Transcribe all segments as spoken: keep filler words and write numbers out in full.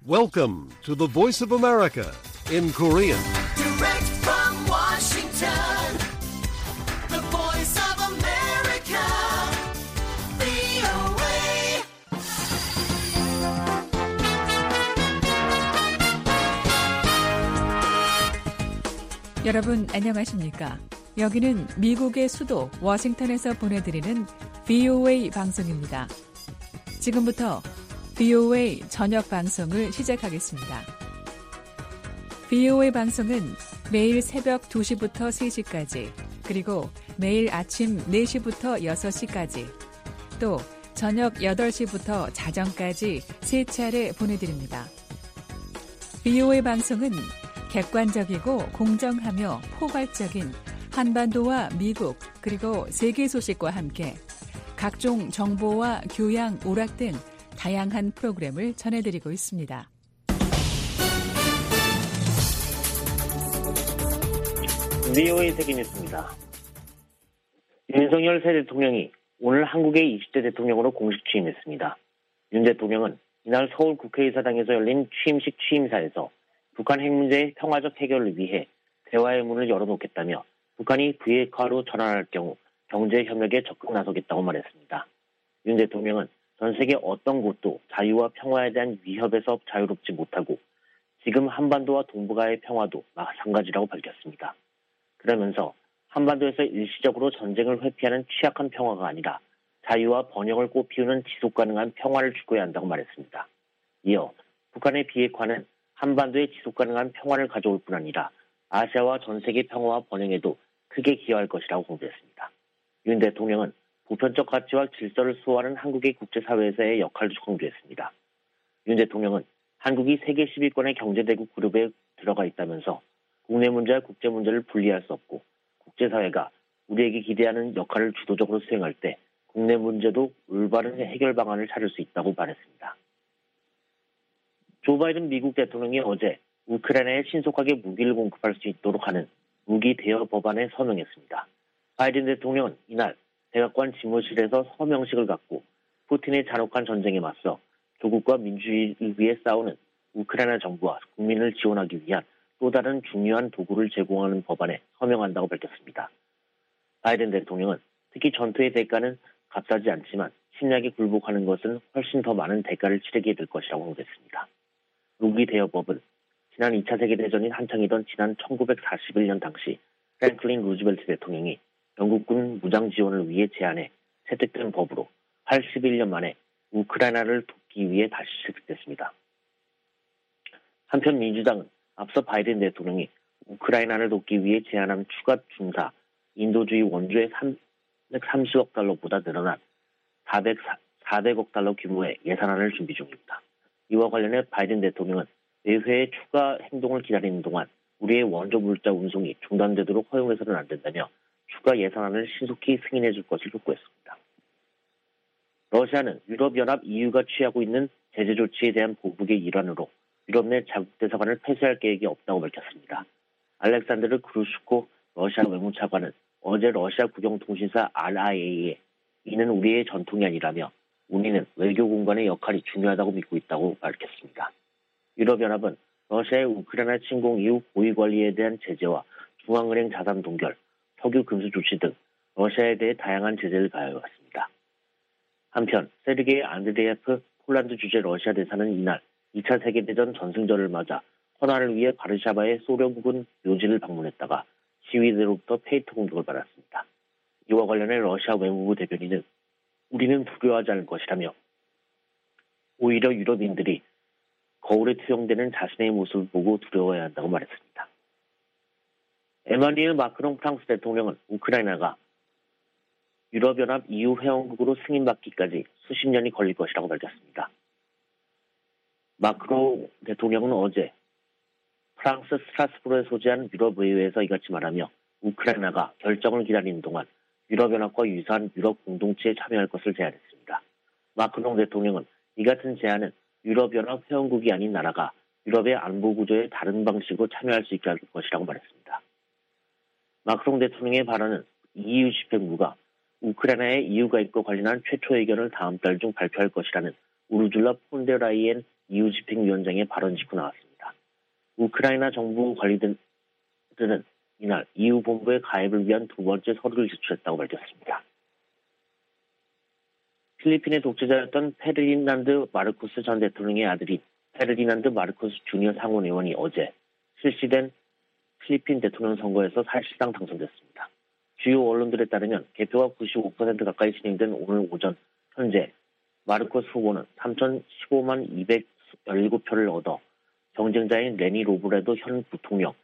Welcome to the Voice of America in Korean. Direct from Washington, the Voice of America, 브이오에이. 여러분 안녕하십니까? 여기는 미국의 수도 워싱턴에서 보내드리는 브이오에이 방송입니다. 지금부터 브이오에이 저녁 방송을 시작하겠습니다. 브이오에이 방송은 매일 새벽 두 시부터 세 시까지, 그리고 매일 아침 네 시부터 여섯 시까지, 또 저녁 여덟 시부터 자정까지 세 차례 보내드립니다. 브이오에이 방송은 객관적이고 공정하며 포괄적인 한반도와 미국 그리고 세계 소식과 함께 각종 정보와 교양, 오락 등 다양한 프로그램을 전해드리고 있습니다. 브이오에이 세계뉴스입니다. 윤석열 새 대통령이 오늘 한국의 이십 대 대통령으로 공식 취임했습니다. 윤 대통령은 이날 서울 국회의사당에서 열린 취임식 취임사에서 북한 핵 문제의 평화적 해결을 위해 대화의 문을 열어놓겠다며 북한이 비핵화로 전환할 경우 경제 협력에 적극 나서겠다고 말했습니다. 윤 대통령은 전 세계 어떤 곳도 자유와 평화에 대한 위협에서 자유롭지 못하고 지금 한반도와 동북아의 평화도 마찬가지라고 밝혔습니다. 그러면서 한반도에서 일시적으로 전쟁을 회피하는 취약한 평화가 아니라 자유와 번영을 꽃피우는 지속가능한 평화를 추구해야 한다고 말했습니다. 이어 북한의 비핵화는 한반도에 지속가능한 평화를 가져올 뿐 아니라 아시아와 전 세계 평화와 번영에도 크게 기여할 것이라고 공개했습니다. 윤 대통령은 보편적 가치와 질서를 수호하는 한국의 국제사회에서의 역할도 강조했습니다. 윤 대통령은 한국이 세계 십 위권의 경제대국 그룹에 들어가 있다면서 국내 문제와 국제 문제를 분리할 수 없고 국제사회가 우리에게 기대하는 역할을 주도적으로 수행할 때 국내 문제도 올바른 해결 방안을 찾을 수 있다고 말했습니다. 조 바이든 미국 대통령이 어제 우크라이나에 신속하게 무기를 공급할 수 있도록 하는 무기 대여 법안에 서명했습니다. 바이든 대통령은 이날 백악관 지무실에서 서명식을 갖고 푸틴의 잔혹한 전쟁에 맞서 조국과 민주주의를 위해 싸우는 우크라이나 정부와 국민을 지원하기 위한 또 다른 중요한 도구를 제공하는 법안에 서명한다고 밝혔습니다. 바이든 대통령은 특히 전투의 대가는 값싸지 않지만 침략에 굴복하는 것은 훨씬 더 많은 대가를 치르게 될 것이라고 말했습니다. 무기 대여법은 지난 이 차 세계대전이 한창이던 지난 천구백사십일 년 당시 프랭클린 루즈벨트 대통령이 영국군 무장 지원을 위해 제안해 채택된 법으로 팔십일 년 만에 우크라이나를 돕기 위해 다시 채택됐습니다. 한편 민주당은 앞서 바이든 대통령이 우크라이나를 돕기 위해 제안한 추가 중사 인도주의 원조의 삼백삼십억 달러보다 늘어난 사백억 달러 규모의 예산안을 준비 중입니다. 이와 관련해 바이든 대통령은 의회의 추가 행동을 기다리는 동안 우리의 원조 물자 운송이 중단되도록 허용해서는 안 된다며 추가 예산안을 신속히 승인해 줄 것을 촉구했습니다. 러시아는 유럽연합 이유가 취하고 있는 제재 조치에 대한 보복의 일환으로 유럽 내 자국 대사관을 폐쇄할 계획이 없다고 밝혔습니다. 알렉산드르 그루슈코 러시아 외무차관은 어제 러시아 국영통신사 알아이에이에 이는 우리의 전통이 아니라며 우리는 외교 공간의 역할이 중요하다고 믿고 있다고 밝혔습니다. 유럽연합은 러시아의 우크라이나 침공 이후 고위 관리에 대한 제재와 중앙은행 자산 동결, 석유 금수 조치 등 러시아에 대해 다양한 제재를 가해왔습니다. 한편 세르게이 안드레예프 폴란드 주재 러시아 대사는 이날 이 차 세계대전 전승절을 맞아 헌화를 위해 바르샤바의 소련군 묘지를 방문했다가 시위대로부터 페이트 공격을 받았습니다. 이와 관련해 러시아 외무부 대변인은 우리는 두려워하지 않을 것이라며 오히려 유럽인들이 거울에 투영되는 자신의 모습을 보고 두려워해야 한다고 말했습니다. 에마뉘엘 마크롱 프랑스 대통령은 우크라이나가 유럽연합 이유 회원국으로 승인받기까지 수십 년이 걸릴 것이라고 밝혔습니다. 마크롱 대통령은 어제 프랑스 스트라스부르에 소재한 유럽의회에서 이같이 말하며 우크라이나가 결정을 기다리는 동안 유럽연합과 유사한 유럽 공동체에 참여할 것을 제안했습니다. 마크롱 대통령은 이 같은 제안은 유럽연합 회원국이 아닌 나라가 유럽의 안보 구조에 다른 방식으로 참여할 수 있게 할 것이라고 말했습니다. 마크롱 대통령의 발언은 이유 집행부가 우크라이나의 이유 가입과 관련한 최초 의견을 다음 달 중 발표할 것이라는 우르줄라 폰데라이엔 이유 집행위원장의 발언 직후 나왔습니다. 우크라이나 정부 관리들은 이날 이유 본부의 가입을 위한 두 번째 서류를 제출했다고 밝혔습니다. 필리핀의 독재자였던 페르디난드 마르코스 전 대통령의 아들인 페르디난드 마르코스 주니어 상원의원이 어제 실시된 필리핀 대통령 선거에서 사실상 당선됐습니다. 주요 언론들에 따르면 개표가 구십오 퍼센트 가까이 진행된 오늘 오전 현재 마르코스 후보는 삼천십오만 이백십칠 표를 얻어 경쟁자인 레니 로브레도 현 부통령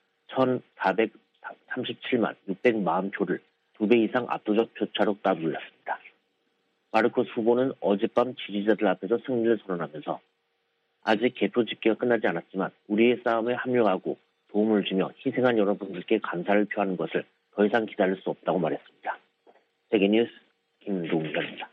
천사백삼십칠만 육백사십 표를 두 배 이상 압도적 표차로 따돌렸습니다. 마르코스 후보는 어젯밤 지지자들 앞에서 승리를 선언하면서 아직 개표 집계가 끝나지 않았지만 우리의 싸움에 합류하고 도움을 주며 희생한 여러분들께 감사를 표하는 것을 더 이상 기다릴 수 없다고 말했습니다. 세계뉴스 김동현입니다.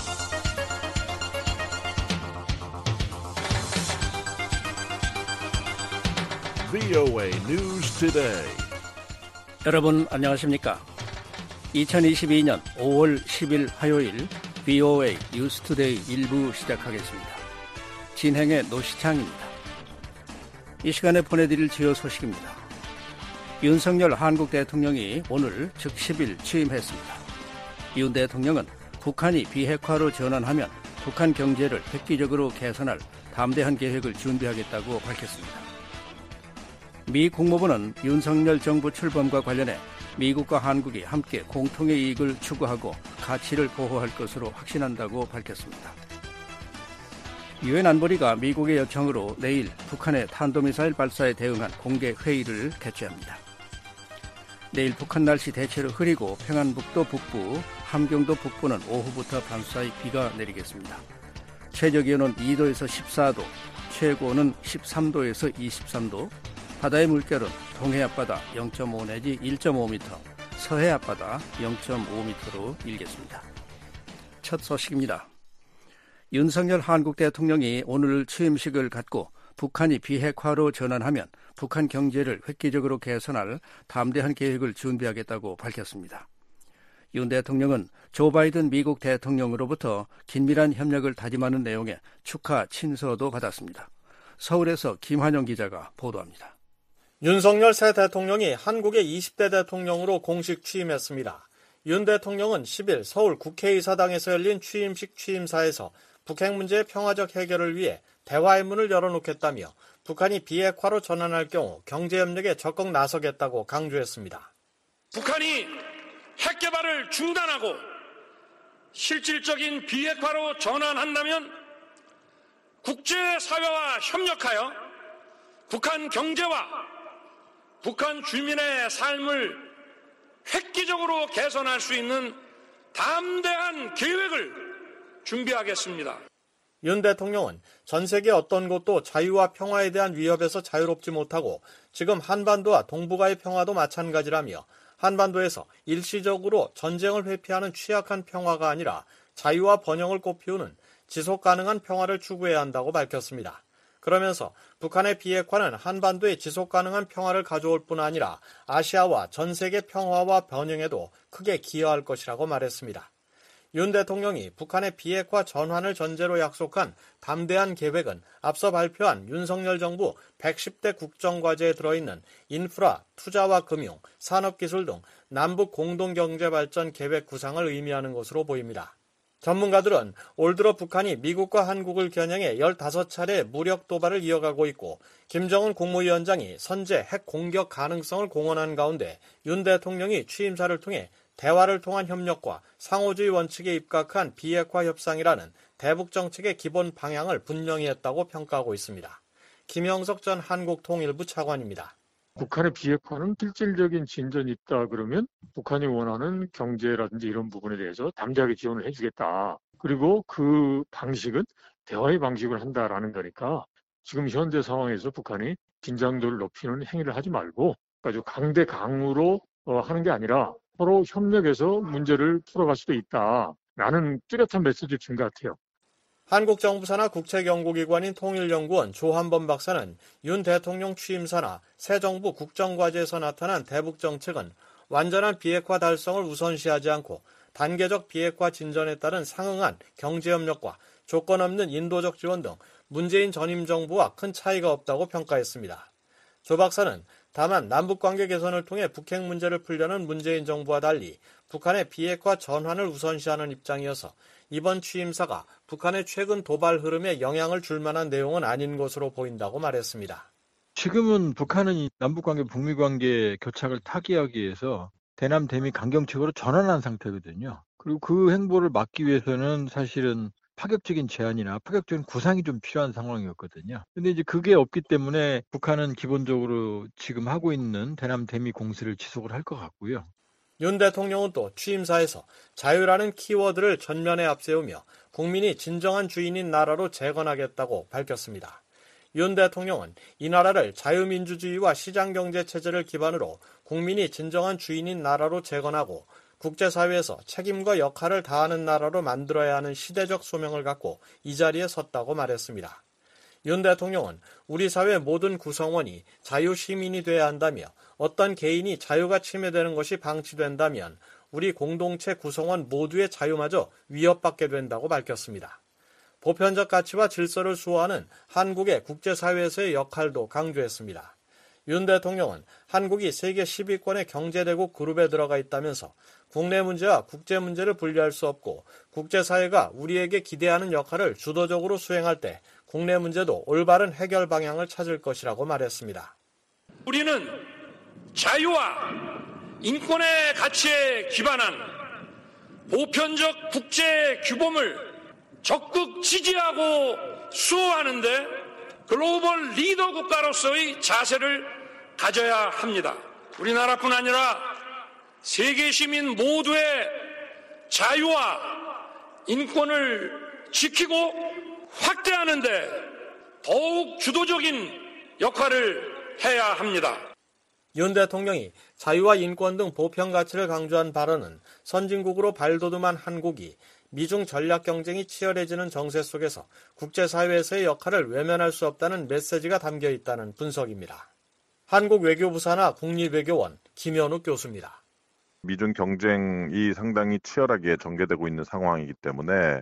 브이오에이 News Today. 여러분 안녕하십니까? 이천이십이 년 오월 십일 화요일 브이오에이 뉴스투데이 일부 시작하겠습니다. 진행의 노시창입니다. 이 시간에 보내드릴 주요 소식입니다. 윤석열 한국 대통령이 오늘 즉 십 일 취임했습니다. 윤 대통령은 북한이 비핵화로 전환하면 북한 경제를 획기적으로 개선할 담대한 계획을 준비하겠다고 밝혔습니다. 미 국무부는 윤석열 정부 출범과 관련해 미국과 한국이 함께 공통의 이익을 추구하고 가치를 보호할 것으로 확신한다고 밝혔습니다. 유엔 안보리가 미국의 요청으로 내일 북한의 탄도미사일 발사에 대응한 공개 회의를 개최합니다. 내일 북한 날씨 대체로 흐리고 평안북도 북부, 함경도 북부는 오후부터 밤사이 비가 내리겠습니다. 최저기온은 이 도에서 십사 도, 최고는 십삼 도에서 이십삼 도, 바다의 물결은 동해 앞바다 영 점 오 내지 일 점 오 미터, 서해 앞바다 영 점 오 미터로 일겠습니다. 첫 소식입니다. 윤석열 한국 대통령이 오늘 취임식을 갖고 북한이 비핵화로 전환하면 북한 경제를 획기적으로 개선할 담대한 계획을 준비하겠다고 밝혔습니다. 윤 대통령은 조 바이든 미국 대통령으로부터 긴밀한 협력을 다짐하는 내용의 축하 친서도 받았습니다. 서울에서 김환영 기자가 보도합니다. 윤석열 새 대통령이 한국의 이십 대 대통령으로 공식 취임했습니다. 윤 대통령은 십 일 서울 국회의사당에서 열린 취임식 취임사에서 북핵 문제의 평화적 해결을 위해 대화의 문을 열어놓겠다며 북한이 비핵화로 전환할 경우 경제협력에 적극 나서겠다고 강조했습니다. 북한이 핵 개발을 중단하고 실질적인 비핵화로 전환한다면 국제사회와 협력하여 북한 경제와 북한 주민의 삶을 획기적으로 개선할 수 있는 담대한 계획을 준비하겠습니다. 윤 대통령은 전 세계 어떤 곳도 자유와 평화에 대한 위협에서 자유롭지 못하고 지금 한반도와 동북아의 평화도 마찬가지라며 한반도에서 일시적으로 전쟁을 회피하는 취약한 평화가 아니라 자유와 번영을 꽃피우는 지속 가능한 평화를 추구해야 한다고 밝혔습니다. 그러면서 북한의 비핵화는 한반도의 지속 가능한 평화를 가져올 뿐 아니라 아시아와 전 세계 평화와 번영에도 크게 기여할 것이라고 말했습니다. 윤 대통령이 북한의 비핵화 전환을 전제로 약속한 담대한 계획은 앞서 발표한 윤석열 정부 백십 대 국정과제에 들어있는 인프라, 투자와 금융, 산업기술 등 남북 공동경제발전 계획 구상을 의미하는 것으로 보입니다. 전문가들은 올 들어 북한이 미국과 한국을 겨냥해 열다섯 차례 무력 도발을 이어가고 있고 김정은 국무위원장이 선제 핵 공격 가능성을 공언한 가운데 윤 대통령이 취임사를 통해 대화를 통한 협력과 상호주의 원칙에 입각한 비핵화 협상이라는 대북 정책의 기본 방향을 분명히 했다고 평가하고 있습니다. 김영석 전 한국통일부 차관입니다. 북한의 비핵화는 실질적인 진전이 있다 그러면 북한이 원하는 경제라든지 이런 부분에 대해서 담대하게 지원을 해주겠다. 그리고 그 방식은 대화의 방식을 한다라는 거니까 지금 현재 상황에서 북한이 긴장도를 높이는 행위를 하지 말고 아주 강대강으로 하는 게 아니라 서로 협력해서 문제를 풀어갈 수도 있다라는 뚜렷한 메시지를 준 것 같아요. 한국 정부 산하 국책연구기관인 통일연구원 조한범 박사는 윤 대통령 취임사나 새 정부 국정과제에서 나타난 대북 정책은 완전한 비핵화 달성을 우선시하지 않고 단계적 비핵화 진전에 따른 상응한 경제협력과 조건 없는 인도적 지원 등 문재인 전임 정부와 큰 차이가 없다고 평가했습니다. 조 박사는 다만 남북관계 개선을 통해 북핵 문제를 풀려는 문재인 정부와 달리 북한의 비핵화 전환을 우선시하는 입장이어서 이번 취임사가 북한의 최근 도발 흐름에 영향을 줄 만한 내용은 아닌 것으로 보인다고 말했습니다. 지금은 북한은 남북관계, 북미관계 교착을 타개하기 위해서 대남 대미 강경책으로 전환한 상태거든요. 그리고 그 행보를 막기 위해서는 사실은 파격적인 제안이나 파격적인 구상이 좀 필요한 상황이었거든요. 근데 이제 그게 없기 때문에 북한은 기본적으로 지금 하고 있는 대남 대미 공세를 지속을 할 것 같고요. 윤 대통령은 또 취임사에서 자유라는 키워드를 전면에 앞세우며 국민이 진정한 주인인 나라로 재건하겠다고 밝혔습니다. 윤 대통령은 이 나라를 자유민주주의와 시장경제 체제를 기반으로 국민이 진정한 주인인 나라로 재건하고 국제사회에서 책임과 역할을 다하는 나라로 만들어야 하는 시대적 소명을 갖고 이 자리에 섰다고 말했습니다. 윤 대통령은 우리 사회 모든 구성원이 자유시민이 돼야 한다며 어떤 개인이 자유가 침해되는 것이 방치된다면 우리 공동체 구성원 모두의 자유마저 위협받게 된다고 밝혔습니다. 보편적 가치와 질서를 수호하는 한국의 국제사회에서의 역할도 강조했습니다. 윤 대통령은 한국이 세계 십 위권의 경제대국 그룹에 들어가 있다면서 국내 문제와 국제 문제를 분리할 수 없고 국제사회가 우리에게 기대하는 역할을 주도적으로 수행할 때 국내 문제도 올바른 해결 방향을 찾을 것이라고 말했습니다. 우리는 자유와 인권의 가치에 기반한 보편적 국제 규범을 적극 지지하고 수호하는데 글로벌 리더 국가로서의 자세를 가져야 합니다. 우리나라뿐 아니라 세계 시민 모두의 자유와 인권을 지키고 확대하는 데 더욱 주도적인 역할을 해야 합니다. 윤 대통령이 자유와 인권 등 보편 가치를 강조한 발언은 선진국으로 발돋움한 한국이 미중 전략 경쟁이 치열해지는 정세 속에서 국제사회에서의 역할을 외면할 수 없다는 메시지가 담겨 있다는 분석입니다. 한국 외교부 산하 국립외교원 김현욱 교수입니다. 미중 경쟁이 상당히 치열하게 전개되고 있는 상황이기 때문에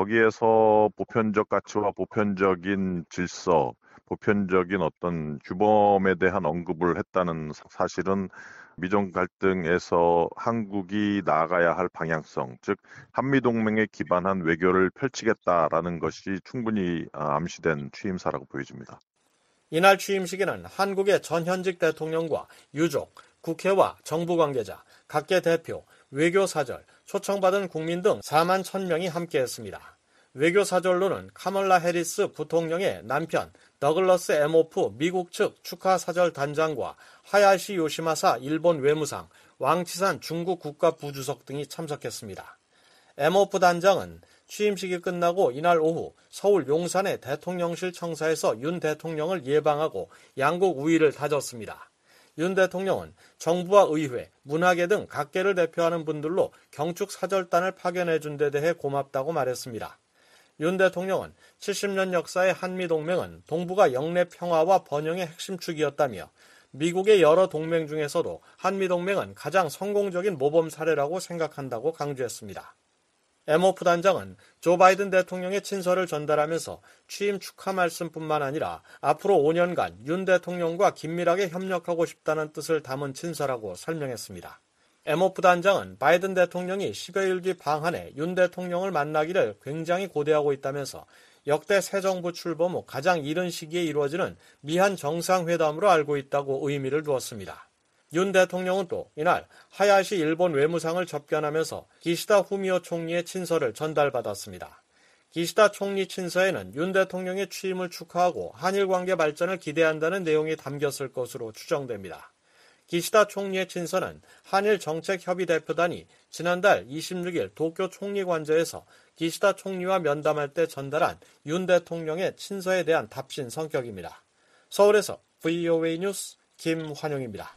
거기에서 보편적 가치와 보편적인 질서, 보편적인 어떤 규범에 대한 언급을 했다는 사실은 미중 갈등에서 한국이 나아가야 할 방향성, 즉 한미동맹에 기반한 외교를 펼치겠다라는 것이 충분히 암시된 취임사라고 보여집니다. 이날 취임식에는 한국의 전현직 대통령과 유족, 국회와 정부 관계자, 각계 대표, 외교사절, 초청받은 국민 등 사만 천 명이 함께했습니다. 외교사절로는 카멀라 해리스 부통령의 남편 더글러스 에모프 미국 측 축하사절 단장과 하야시 요시마사 일본 외무상, 왕치산 중국 국가부주석 등이 참석했습니다. 에모프 단장은 취임식이 끝나고 이날 오후 서울 용산의 대통령실 청사에서 윤 대통령을 예방하고 양국 우위를 다졌습니다. 윤 대통령은 정부와 의회, 문화계 등 각계를 대표하는 분들로 경축 사절단을 파견해 준 데 대해 고맙다고 말했습니다. 윤 대통령은 칠십 년 역사의 한미동맹은 동북아 영내 평화와 번영의 핵심 축이었다며 미국의 여러 동맹 중에서도 한미동맹은 가장 성공적인 모범 사례라고 생각한다고 강조했습니다. 에모프 단장은 조 바이든 대통령의 친서를 전달하면서 취임 축하 말씀뿐만 아니라 앞으로 오 년간 윤 대통령과 긴밀하게 협력하고 싶다는 뜻을 담은 친서라고 설명했습니다. 에모프 단장은 바이든 대통령이 십여일 뒤 방한해 윤 대통령을 만나기를 굉장히 고대하고 있다면서 역대 새 정부 출범 후 가장 이른 시기에 이루어지는 미한 정상회담으로 알고 있다고 의미를 두었습니다. 윤 대통령은 또 이날 하야시 일본 외무상을 접견하면서 기시다 후미오 총리의 친서를 전달받았습니다. 기시다 총리 친서에는 윤 대통령의 취임을 축하하고 한일 관계 발전을 기대한다는 내용이 담겼을 것으로 추정됩니다. 기시다 총리의 친서는 한일 정책협의대표단이 지난달 이십육일 도쿄 총리관저에서 기시다 총리와 면담할 때 전달한 윤 대통령의 친서에 대한 답신 성격입니다. 서울에서 브이오에이 뉴스 김환영입니다.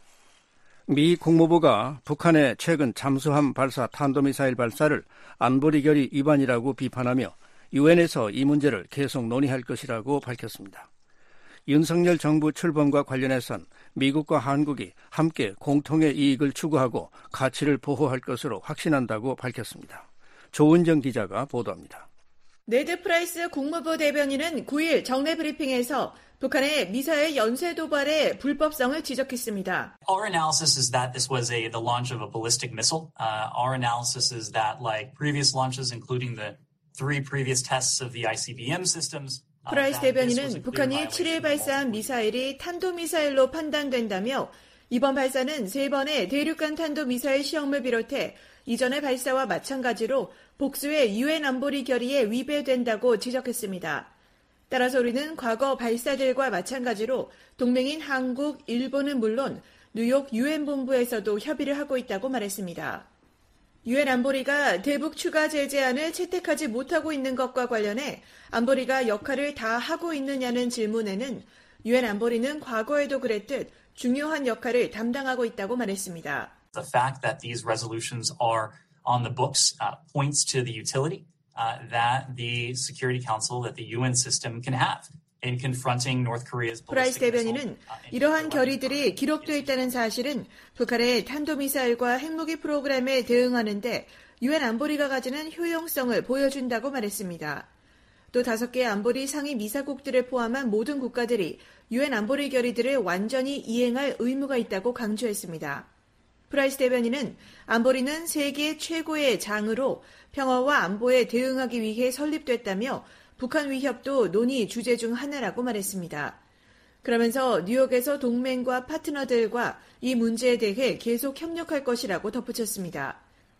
미 국무부가 북한의 최근 잠수함 발사 탄도미사일 발사를 안보리 결의 위반이라고 비판하며 유엔에서 이 문제를 계속 논의할 것이라고 밝혔습니다. 윤석열 정부 출범과 관련해선 미국과 한국이 함께 공통의 이익을 추구하고 가치를 보호할 것으로 확신한다고 밝혔습니다. 조은정 기자가 보도합니다. 네드 프라이스 국무부 대변인은 구 일 정례 브리핑에서 북한의 미사일 연쇄 도발의 불법성을 지적했습니다. Our analysis is that this was a, the launch of a ballistic missile. Uh, our analysis is that, like previous launches, including the three previous tests of the 아이씨비엠 systems, 프라이스 대변인은 북한이 칠 일 발사한 미사일이 탄도미사일로 판단된다며 이번 발사는 세 번의 대륙간 탄도미사일 시험을 비롯해 이전의 발사와 마찬가지로 복수의 유엔 안보리 결의에 위배된다고 지적했습니다. 따라서 우리는 과거 발사들과 마찬가지로 동맹인 한국, 일본은 물론 뉴욕 유엔 본부에서도 협의를 하고 있다고 말했습니다. 유엔 안보리가 대북 추가 제재안을 채택하지 못하고 있는 것과 관련해 안보리가 역할을 다 하고 있느냐는 질문에는 유엔 안보리는 과거에도 그랬듯 중요한 역할을 담당하고 있다고 말했습니다. The fact that these resolutions are on the books uh, points to the utility uh, that the Security Council, that the 유엔 system can have in confronting North Korea's 프라이스 대변인은 이러한 결의들이 기록되어 있다는 사실은 북한의 탄도미사일과 핵무기 프로그램에 대응하는데 유엔 안보리가 가지는 효용성을 보여준다고 말했습니다. 또 다섯 개의 안보리 상위 미사국들을 포함한 모든 국가들이 유엔 안보리 결의들을 완전히 이행할 의무가 있다고 강조했습니다. 프라이스 대변인은 안보리는 세계 최고의 장으로 평화와 안보에 대응하기 위해 설립됐다며 북한 위협도 논의 주제 중 하나라고 말했습니다. 그러면서 뉴욕에서 동맹과 파트너들과 이 문제에 대해 계속 협력할 것이라고 덧붙였습니다.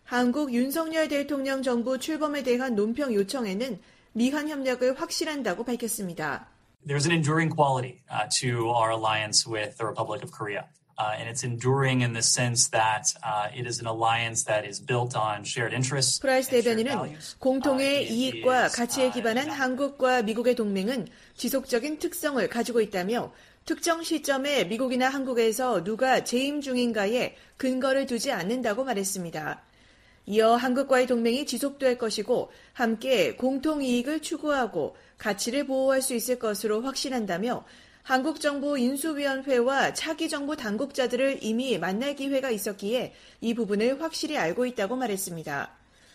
한국 윤석열 대통령 정부 출범에 대한 논평 요청에는 미한 협력을 확실한다고 밝혔습니다. There's an enduring quality uh, to our alliance with the Republic of Korea. Uh, and it's enduring in the sense that uh, it is an alliance that is built on shared interests. 프라이스 대변인은 공통의 이익과 가치에 기반한 한국과 미국의 동맹은 지속적인 특성을 가지고 있다며 특정 시점에 미국이나 한국에서 누가 재임 중인가에 근거를 두지 않는다고 말했습니다. 이어 한국과의 동맹이 지속될 것이고 함께 공통 이익을 추구하고 가치를 보호할 수 있을 것으로 확신한다며 한국 정부 인수위원회와 차기 정부 당국자들을 이미 만날 기회가 있었기에 이 부분을 확실히 알고 있다고 말했습니다.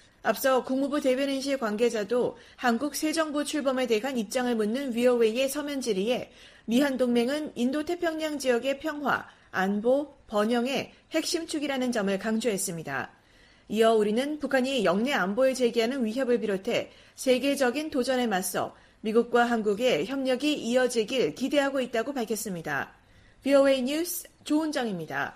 앞서 국무부 대변인실 관계자도 한국 새 정부 출범에 대한 입장을 묻는 브이오에이의 서면 질의에 미한 동맹은 인도태평양 지역의 평화, 안보, 번영의 핵심 축이라는 점을 강조했습니다. 이어 우리는 북한이 영내 안보에 제기하는 위협을 비롯해 세계적인 도전에 맞서 미국과 한국의 협력이 이어지길 기대하고 있다고 밝혔습니다. 브이오에이 뉴스 조은정입니다.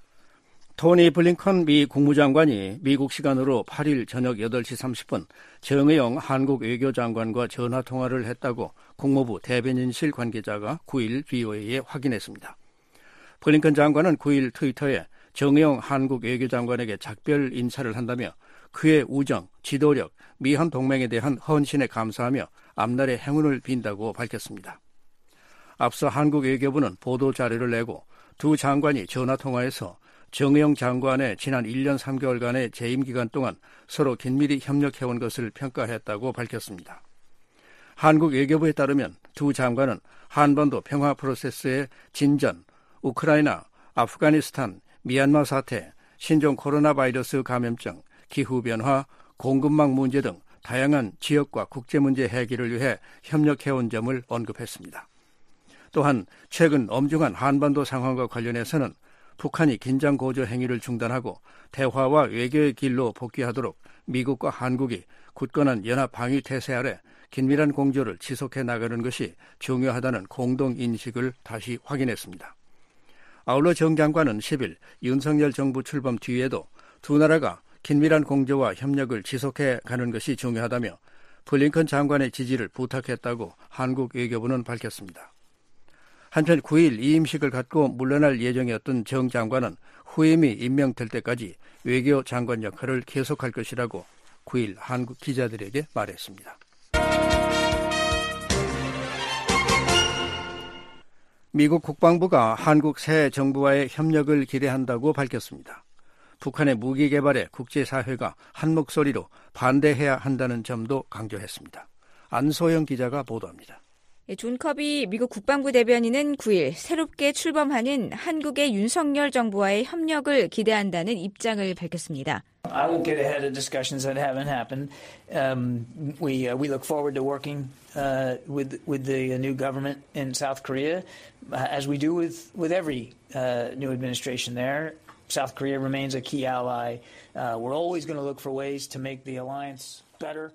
토니 블링컨 미 국무장관이 미국 시간으로 팔 일 저녁 여덟 시 삼십 분 정의용 한국 외교장관과 전화통화를 했다고 국무부 대변인실 관계자가 구 일 브이오에이에 확인했습니다. 블링컨 장관은 구 일 트위터에 정의용 한국 외교장관에게 작별 인사를 한다며 그의 우정, 지도력, 미한 동맹에 대한 헌신에 감사하며 앞날의 행운을 빈다고 밝혔습니다. 앞서 한국 외교부는 보도자료를 내고 두 장관이 전화통화에서 정의용 장관의 지난 일 년 삼 개월간의 재임 기간 동안 서로 긴밀히 협력해온 것을 평가했다고 밝혔습니다. 한국 외교부에 따르면 두 장관은 한반도 평화 프로세스의 진전, 우크라이나, 아프가니스탄, 미얀마 사태, 신종 코로나 바이러스 감염증, 기후변화, 공급망 문제 등 다양한 지역과 국제 문제 해결을 위해 협력해온 점을 언급했습니다. 또한 최근 엄중한 한반도 상황과 관련해서는 북한이 긴장 고조 행위를 중단하고 대화와 외교의 길로 복귀하도록 미국과 한국이 굳건한 연합 방위 태세 아래 긴밀한 공조를 지속해 나가는 것이 중요하다는 공동 인식을 다시 확인했습니다. 아울러 정 장관은 십 일 윤석열 정부 출범 뒤에도 두 나라가 긴밀한 공조와 협력을 지속해 가는 것이 중요하다며 블링컨 장관의 지지를 부탁했다고 한국 외교부는 밝혔습니다. 한편 구 일 이임식을 갖고 물러날 예정이었던 정 장관은 후임이 임명될 때까지 외교 장관 역할을 계속할 것이라고 구 일 한국 기자들에게 말했습니다. 미국 국방부가 한국 새 정부와의 협력을 기대한다고 밝혔습니다. 북한의 무기 개발에 국제사회가 한 목소리로 반대해야 한다는 점도 강조했습니다. 안소영 기자가 보도합니다. 존 커비 미국 국방부 대변인은 구일 새롭게 출범하는 한국의 윤석열 정부와의 협력을 기대한다는 입장을 밝혔습니다. I won't get ahead of discussions that haven't happened. Um, we uh, we look forward to working uh, with with the new government in South Korea, uh, as we do with with every uh, new administration there. South Korea remains a key ally. Uh, we're always going to look for ways to make the alliance better.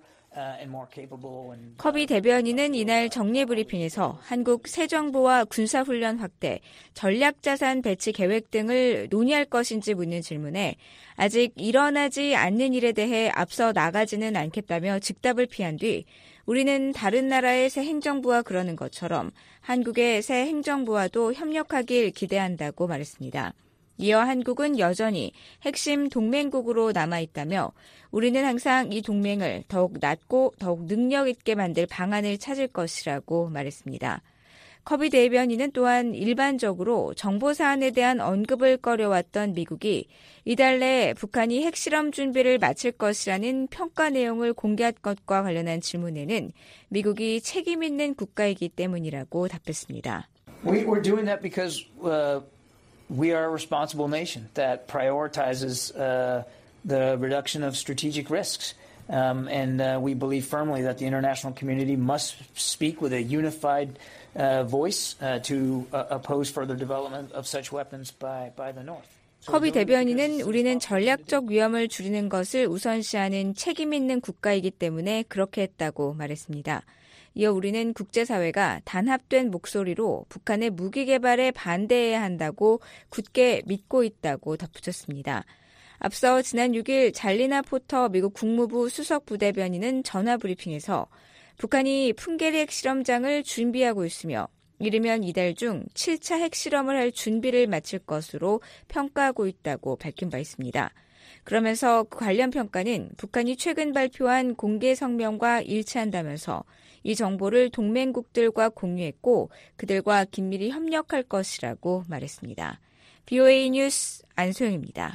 커비 대변인은 이날 정례 브리핑에서 한국 새 정부와 군사훈련 확대, 전략자산 배치 계획 등을 논의할 것인지 묻는 질문에 아직 일어나지 않는 일에 대해 앞서 나가지는 않겠다며 즉답을 피한 뒤 우리는 다른 나라의 새 행정부와 그러는 것처럼 한국의 새 행정부와도 협력하길 기대한다고 말했습니다. 이어 한국은 여전히 핵심 동맹국으로 남아있다며 우리는 항상 이 동맹을 더욱 낮고 더욱 능력 있게 만들 방안을 찾을 것이라고 말했습니다. 커비 대변인은 또한 일반적으로 정보 사안에 대한 언급을 꺼려왔던 미국이 이달 내에 북한이 핵실험 준비를 마칠 것이라는 평가 내용을 공개할 것과 관련한 질문에는 미국이 책임 있는 국가이기 때문이라고 답했습니다. We, we're doing that because uh... We are a responsible nation that prioritizes uh, the reduction of strategic risks. Um, and uh, we believe firmly that the international community must speak with a unified uh, voice uh, to uh, oppose further development of such weapons by, by the North. 커비 대변인은 우리는 전략적 위험을 줄이는 것을 우선시하는 책임 있는 국가이기 때문에 그렇게 했다고 말했습니다. 이어 우리는 국제사회가 단합된 목소리로 북한의 무기 개발에 반대해야 한다고 굳게 믿고 있다고 덧붙였습니다. 앞서 지난 육일 잘리나 포터 미국 국무부 수석 부대변인은 전화 브리핑에서 북한이 풍계리 핵실험장을 준비하고 있으며 이르면 이달 중 칠 차 핵실험을 할 준비를 마칠 것으로 평가하고 있다고 밝힌 바 있습니다. 그러면서 그 관련 평가는 북한이 최근 발표한 공개 성명과 일치한다면서 이 정보를 동맹국들과 공유했고 그들과 긴밀히 협력할 것이라고 말했습니다. 비오에이 뉴스 안소영입니다.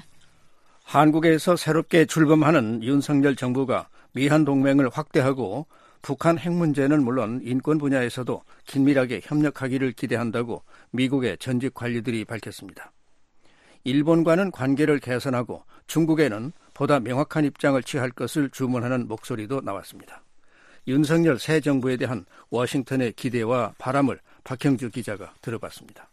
한국에서 새롭게 출범하는 윤석열 정부가 미한 동맹을 확대하고 북한 핵 문제는 물론 인권 분야에서도 긴밀하게 협력하기를 기대한다고 미국의 전직 관리들이 밝혔습니다. 일본과는 관계를 개선하고 중국에는 보다 명확한 입장을 취할 것을 주문하는 목소리도 나왔습니다. 윤석열 새 정부에 대한 워싱턴의 기대와 바람을 박형주 기자가 들어봤습니다.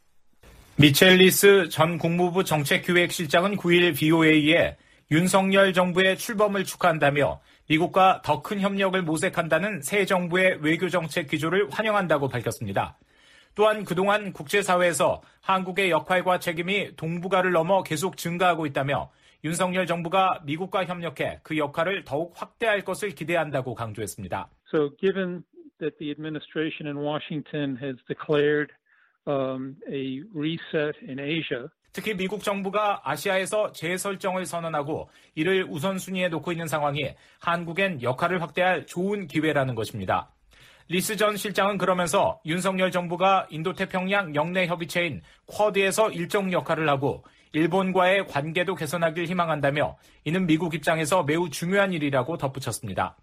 미첼리스 전 국무부 정책기획실장은 구일 비오에이에 윤석열 정부의 출범을 축하한다며 미국과 더 큰 협력을 모색한다는 새 정부의 외교정책 기조를 환영한다고 밝혔습니다. 또한 그동안 국제사회에서 한국의 역할과 책임이 동북아를 넘어 계속 증가하고 있다며 윤석열 정부가 미국과 협력해 그 역할을 더욱 확대할 것을 기대한다고 강조했습니다. So given that the administration in Washington has declared um, a reset in Asia, 특히 미국 정부가 아시아에서 재설정을 선언하고 이를 우선순위에 놓고 있는 상황이 한국엔 역할을 확대할 좋은 기회라는 것입니다. 리스 전 실장은 그러면서 윤석열 정부가 인도태평양 영내 협의체인 쿼드에서 일정 역할을 하고 일본과의 관계도 개선하길 희망한다며 이는 미국 입장에서 매우 중요한 일이라고 덧붙였습니다.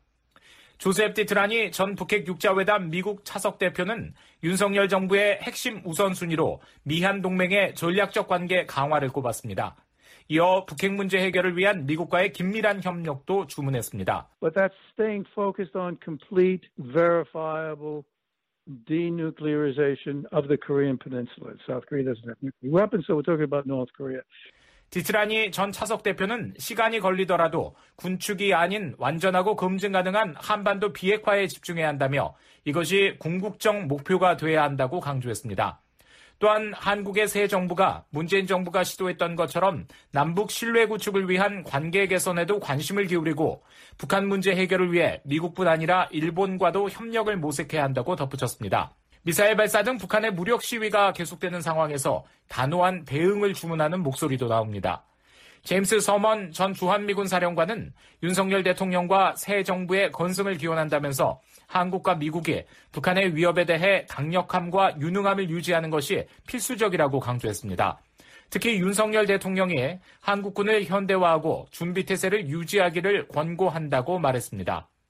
조셉 디트라니 전 북핵 육자회담 미국 차석 대표는 윤석열 정부의 핵심 우선순위로 미한 동맹의 전략적 관계 강화를 꼽았습니다. 이어 북핵 문제 해결을 위한 미국과의 긴밀한 협력도 주문했습니다. But that's staying focused on complete, verifiable denuclearization of the Korean Peninsula. South Korea doesn't have nuclear weapons, so we're talking about North Korea. 디트라니 전 차석 대표는 시간이 걸리더라도 군축이 아닌 완전하고 검증 가능한 한반도 비핵화에 집중해야 한다며 이것이 궁극적 목표가 돼야 한다고 강조했습니다. 또한 한국의 새 정부가 문재인 정부가 시도했던 것처럼 남북 신뢰 구축을 위한 관계 개선에도 관심을 기울이고 북한 문제 해결을 위해 미국뿐 아니라 일본과도 협력을 모색해야 한다고 덧붙였습니다. 미사일 발사 등 북한의 무력 시위가 계속되는 상황에서 단호한 대응을 주문하는 목소리도 나옵니다. 제임스 서먼 전 주한미군 사령관은 윤석열 대통령과 새 정부의 건승을 기원한다면서 한국과 미국이 북한의 위협에 대해 강력함과 유능함을 유지하는 것이 필수적이라고 강조했습니다. 특히 윤석열 대통령이 한국군을 현대화하고 준비태세를 유지하기를 권고한다고 말했습니다.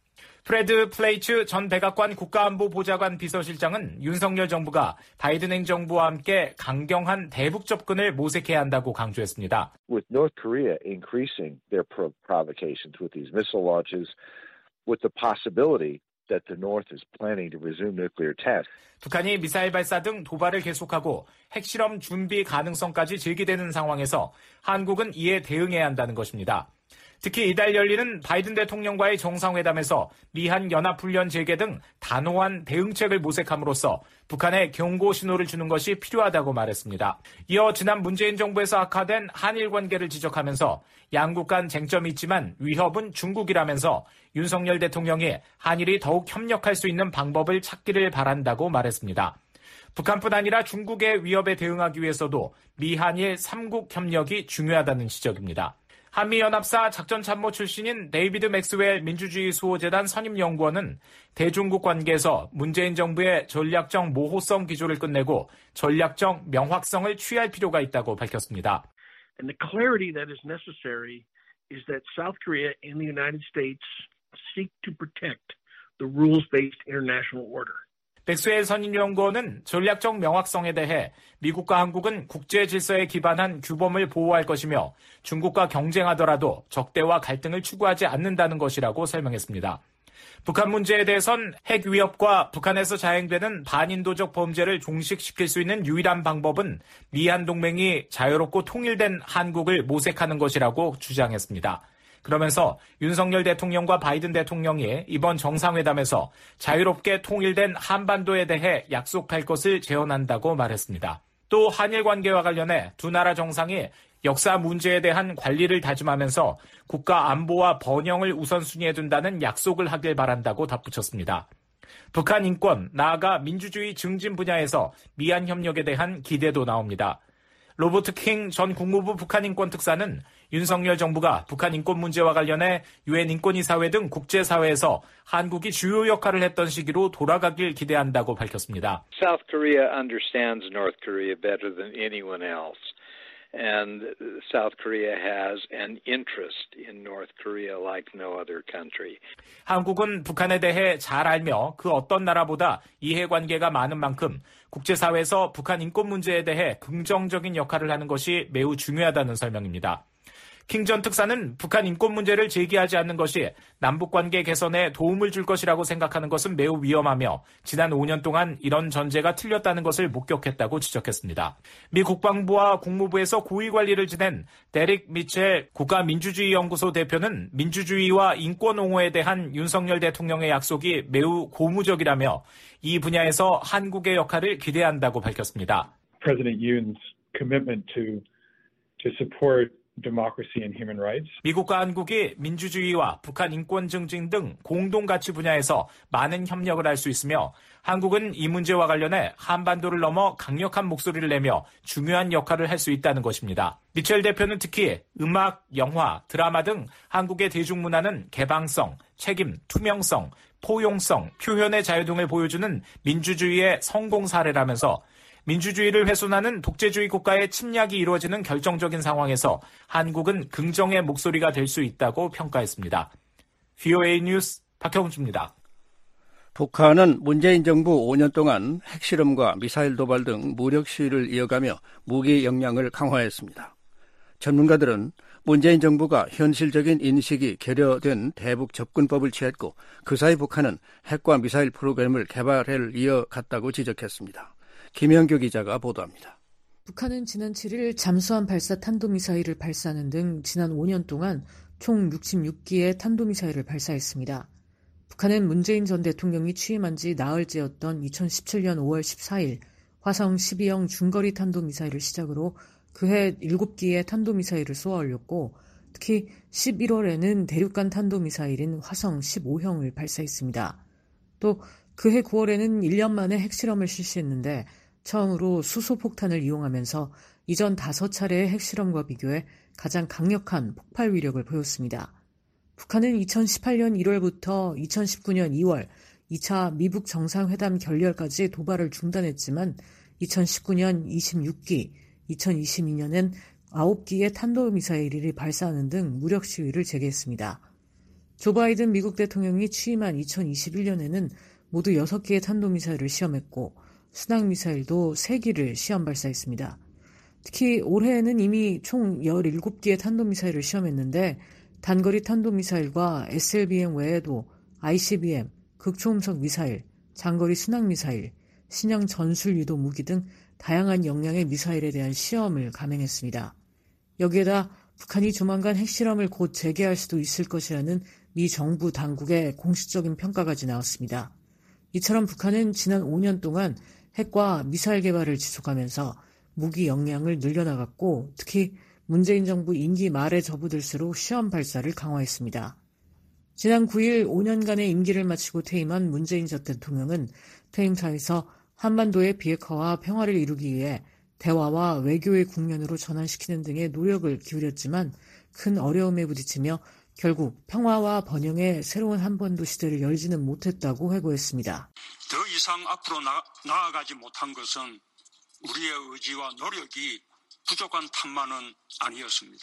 프레드 플레이츠 전 백악관 국가안보보좌관 비서실장은 윤석열 정부가 바이든 행정부와 함께 강경한 대북 접근을 모색해야 한다고 강조했습니다. With North Korea increasing their provocations with these missile launches, with the possibility that the North is planning to resume nuclear tests. 북한이 미사일 발사 등 도발을 계속하고 핵실험 준비 가능성까지 제기되는 상황에서 한국은 이에 대응해야 한다는 것입니다. 특히 이달 열리는 바이든 대통령과의 정상회담에서 미한 연합훈련 재개 등 단호한 대응책을 모색함으로써 북한에 경고 신호를 주는 것이 필요하다고 말했습니다. 이어 지난 문재인 정부에서 악화된 한일 관계를 지적하면서 양국 간 쟁점이 있지만 위협은 중국이라면서 윤석열 대통령이 한일이 더욱 협력할 수 있는 방법을 찾기를 바란다고 말했습니다. 북한뿐 아니라 중국의 위협에 대응하기 위해서도 미한일 삼국 협력이 중요하다는 지적입니다. 한미연합사 작전참모 출신인 데이비드 맥스웰 민주주의 수호재단 선임연구원은 대중국 관계에서 문재인 정부의 전략적 모호성 기조를 끝내고 전략적 명확성을 취할 필요가 있다고 밝혔습니다. And the clarity that is necessary is that South Korea and the United States seek to protect the rules-based international order. 맥스웰 선임연구원은 전략적 명확성에 대해 미국과 한국은 국제 질서에 기반한 규범을 보호할 것이며 중국과 경쟁하더라도 적대와 갈등을 추구하지 않는다는 것이라고 설명했습니다. 북한 문제에 대해선 핵 위협과 북한에서 자행되는 반인도적 범죄를 종식시킬 수 있는 유일한 방법은 미한 동맹이 자유롭고 통일된 한국을 모색하는 것이라고 주장했습니다. 그러면서 윤석열 대통령과 바이든 대통령이 이번 정상회담에서 자유롭게 통일된 한반도에 대해 약속할 것을 제언한다고 말했습니다. 또 한일 관계와 관련해 두 나라 정상이 역사 문제에 대한 관리를 다짐하면서 국가 안보와 번영을 우선순위에 둔다는 약속을 하길 바란다고 덧붙였습니다. 북한 인권, 나아가 민주주의 증진 분야에서 미한 협력에 대한 기대도 나옵니다. 로버트 킹 전 국무부 북한 인권 특사는 윤석열 정부가 북한 인권 문제와 관련해 유엔 인권이사회 등 국제사회에서 한국이 주요 역할을 했던 시기로 돌아가길 기대한다고 밝혔습니다. South Korea understands North Korea better than anyone else. And South Korea has an interest in North Korea like no other country. 한국은 북한에 대해 잘 알며 그 어떤 나라보다 이해관계가 많은 만큼 국제사회에서 북한 인권 문제에 대해 긍정적인 역할을 하는 것이 매우 중요하다는 설명입니다. 킹 전 특사는 북한 인권 문제를 제기하지 않는 것이 남북관계 개선에 도움을 줄 것이라고 생각하는 것은 매우 위험하며 지난 오 년 동안 이런 전제가 틀렸다는 것을 목격했다고 지적했습니다. 미 국방부와 국무부에서 고위 관리를 지낸 데릭 미첼 국가민주주의연구소 대표는 민주주의와 인권 옹호에 대한 윤석열 대통령의 약속이 매우 고무적이라며 이 분야에서 한국의 역할을 기대한다고 밝혔습니다. President Yoon's commitment to to support democracy and human rights. 미국과 한국이 민주주의와 북한 인권 증진 등 공동 가치 분야에서 많은 협력을 할 수 있으며 한국은 이 문제와 관련해 한반도를 넘어 강력한 목소리를 내며 중요한 역할을 할 수 있다는 것입니다. 미첼 대표는 특히 음악, 영화, 드라마 등 한국의 대중문화는 개방성, 책임, 투명성, 포용성, 표현의 자유 등을 보여주는 민주주의의 성공 사례라면서 민주주의를 훼손하는 독재주의 국가의 침략이 이루어지는 결정적인 상황에서 한국은 긍정의 목소리가 될 수 있다고 평가했습니다. 브이오에이 뉴스 박형주입니다. 북한은 문재인 정부 오 년 동안 핵실험과 미사일 도발 등 무력 시위를 이어가며 무기 역량을 강화했습니다. 전문가들은 문재인 정부가 현실적인 인식이 결여된 대북 접근법을 취했고 그 사이 북한은 핵과 미사일 프로그램을 개발을 이어갔다고 지적했습니다. 김영규 기자가 보도합니다. 북한은 지난 칠 일 잠수함 발사 탄도미사일을 발사하는 등 지난 오 년 동안 총 육십육 기의 탄도미사일을 발사했습니다. 북한은 문재인 전 대통령이 취임한 지 나흘째였던 이천십칠 년 오월 십사일 화성 십이형 중거리 탄도미사일을 시작으로 그해 일곱 기의 탄도미사일을 쏘아 올렸고 특히 십일월에는 대륙간 탄도미사일인 화성 십오형을 발사했습니다. 또 그해 구월에는 일 년 만에 핵실험을 실시했는데 처음으로 수소폭탄을 이용하면서 이전 다섯 차례의 핵실험과 비교해 가장 강력한 폭발 위력을 보였습니다. 북한은 이천십팔 년 일월부터 이천십구 년 이월 이 차 미북 정상회담 결렬까지 도발을 중단했지만 이천십구 년 이십육 기, 이천이십이 년엔 아홉 기의 탄도미사일을 발사하는 등 무력 시위를 재개했습니다. 조 바이든 미국 대통령이 취임한 이천이십일 년에는 모두 여섯 개의 탄도미사일을 시험했고 순항미사일도 세 기를 시험 발사했습니다. 특히 올해에는 이미 총 열일곱 개의 탄도미사일을 시험했는데 단거리 탄도미사일과 에스엘비엠 외에도 아이씨비엠, 극초음속 미사일, 장거리 순항미사일, 신형 전술유도 무기 등 다양한 역량의 미사일에 대한 시험을 감행했습니다. 여기에다 북한이 조만간 핵실험을 곧 재개할 수도 있을 것이라는 미 정부 당국의 공식적인 평가까지 나왔습니다. 이처럼 북한은 지난 오 년 동안 핵과 미사일 개발을 지속하면서 무기 역량을 늘려나갔고 특히 문재인 정부 임기 말에 접어들수록 시험 발사를 강화했습니다. 지난 구 일 오 년간의 임기를 마치고 퇴임한 문재인 전 대통령은 퇴임사에서 한반도의 비핵화와 평화를 이루기 위해 대화와 외교의 국면으로 전환시키는 등의 노력을 기울였지만 큰 어려움에 부딪히며 결국 평화와 번영의 새로운 한반도 시대를 열지는 못했다고 회고했습니다. 더 이상 앞으로 나, 나아가지 못한 것은 우리의 의지와 노력이 부족한 탓만은 아니었습니다.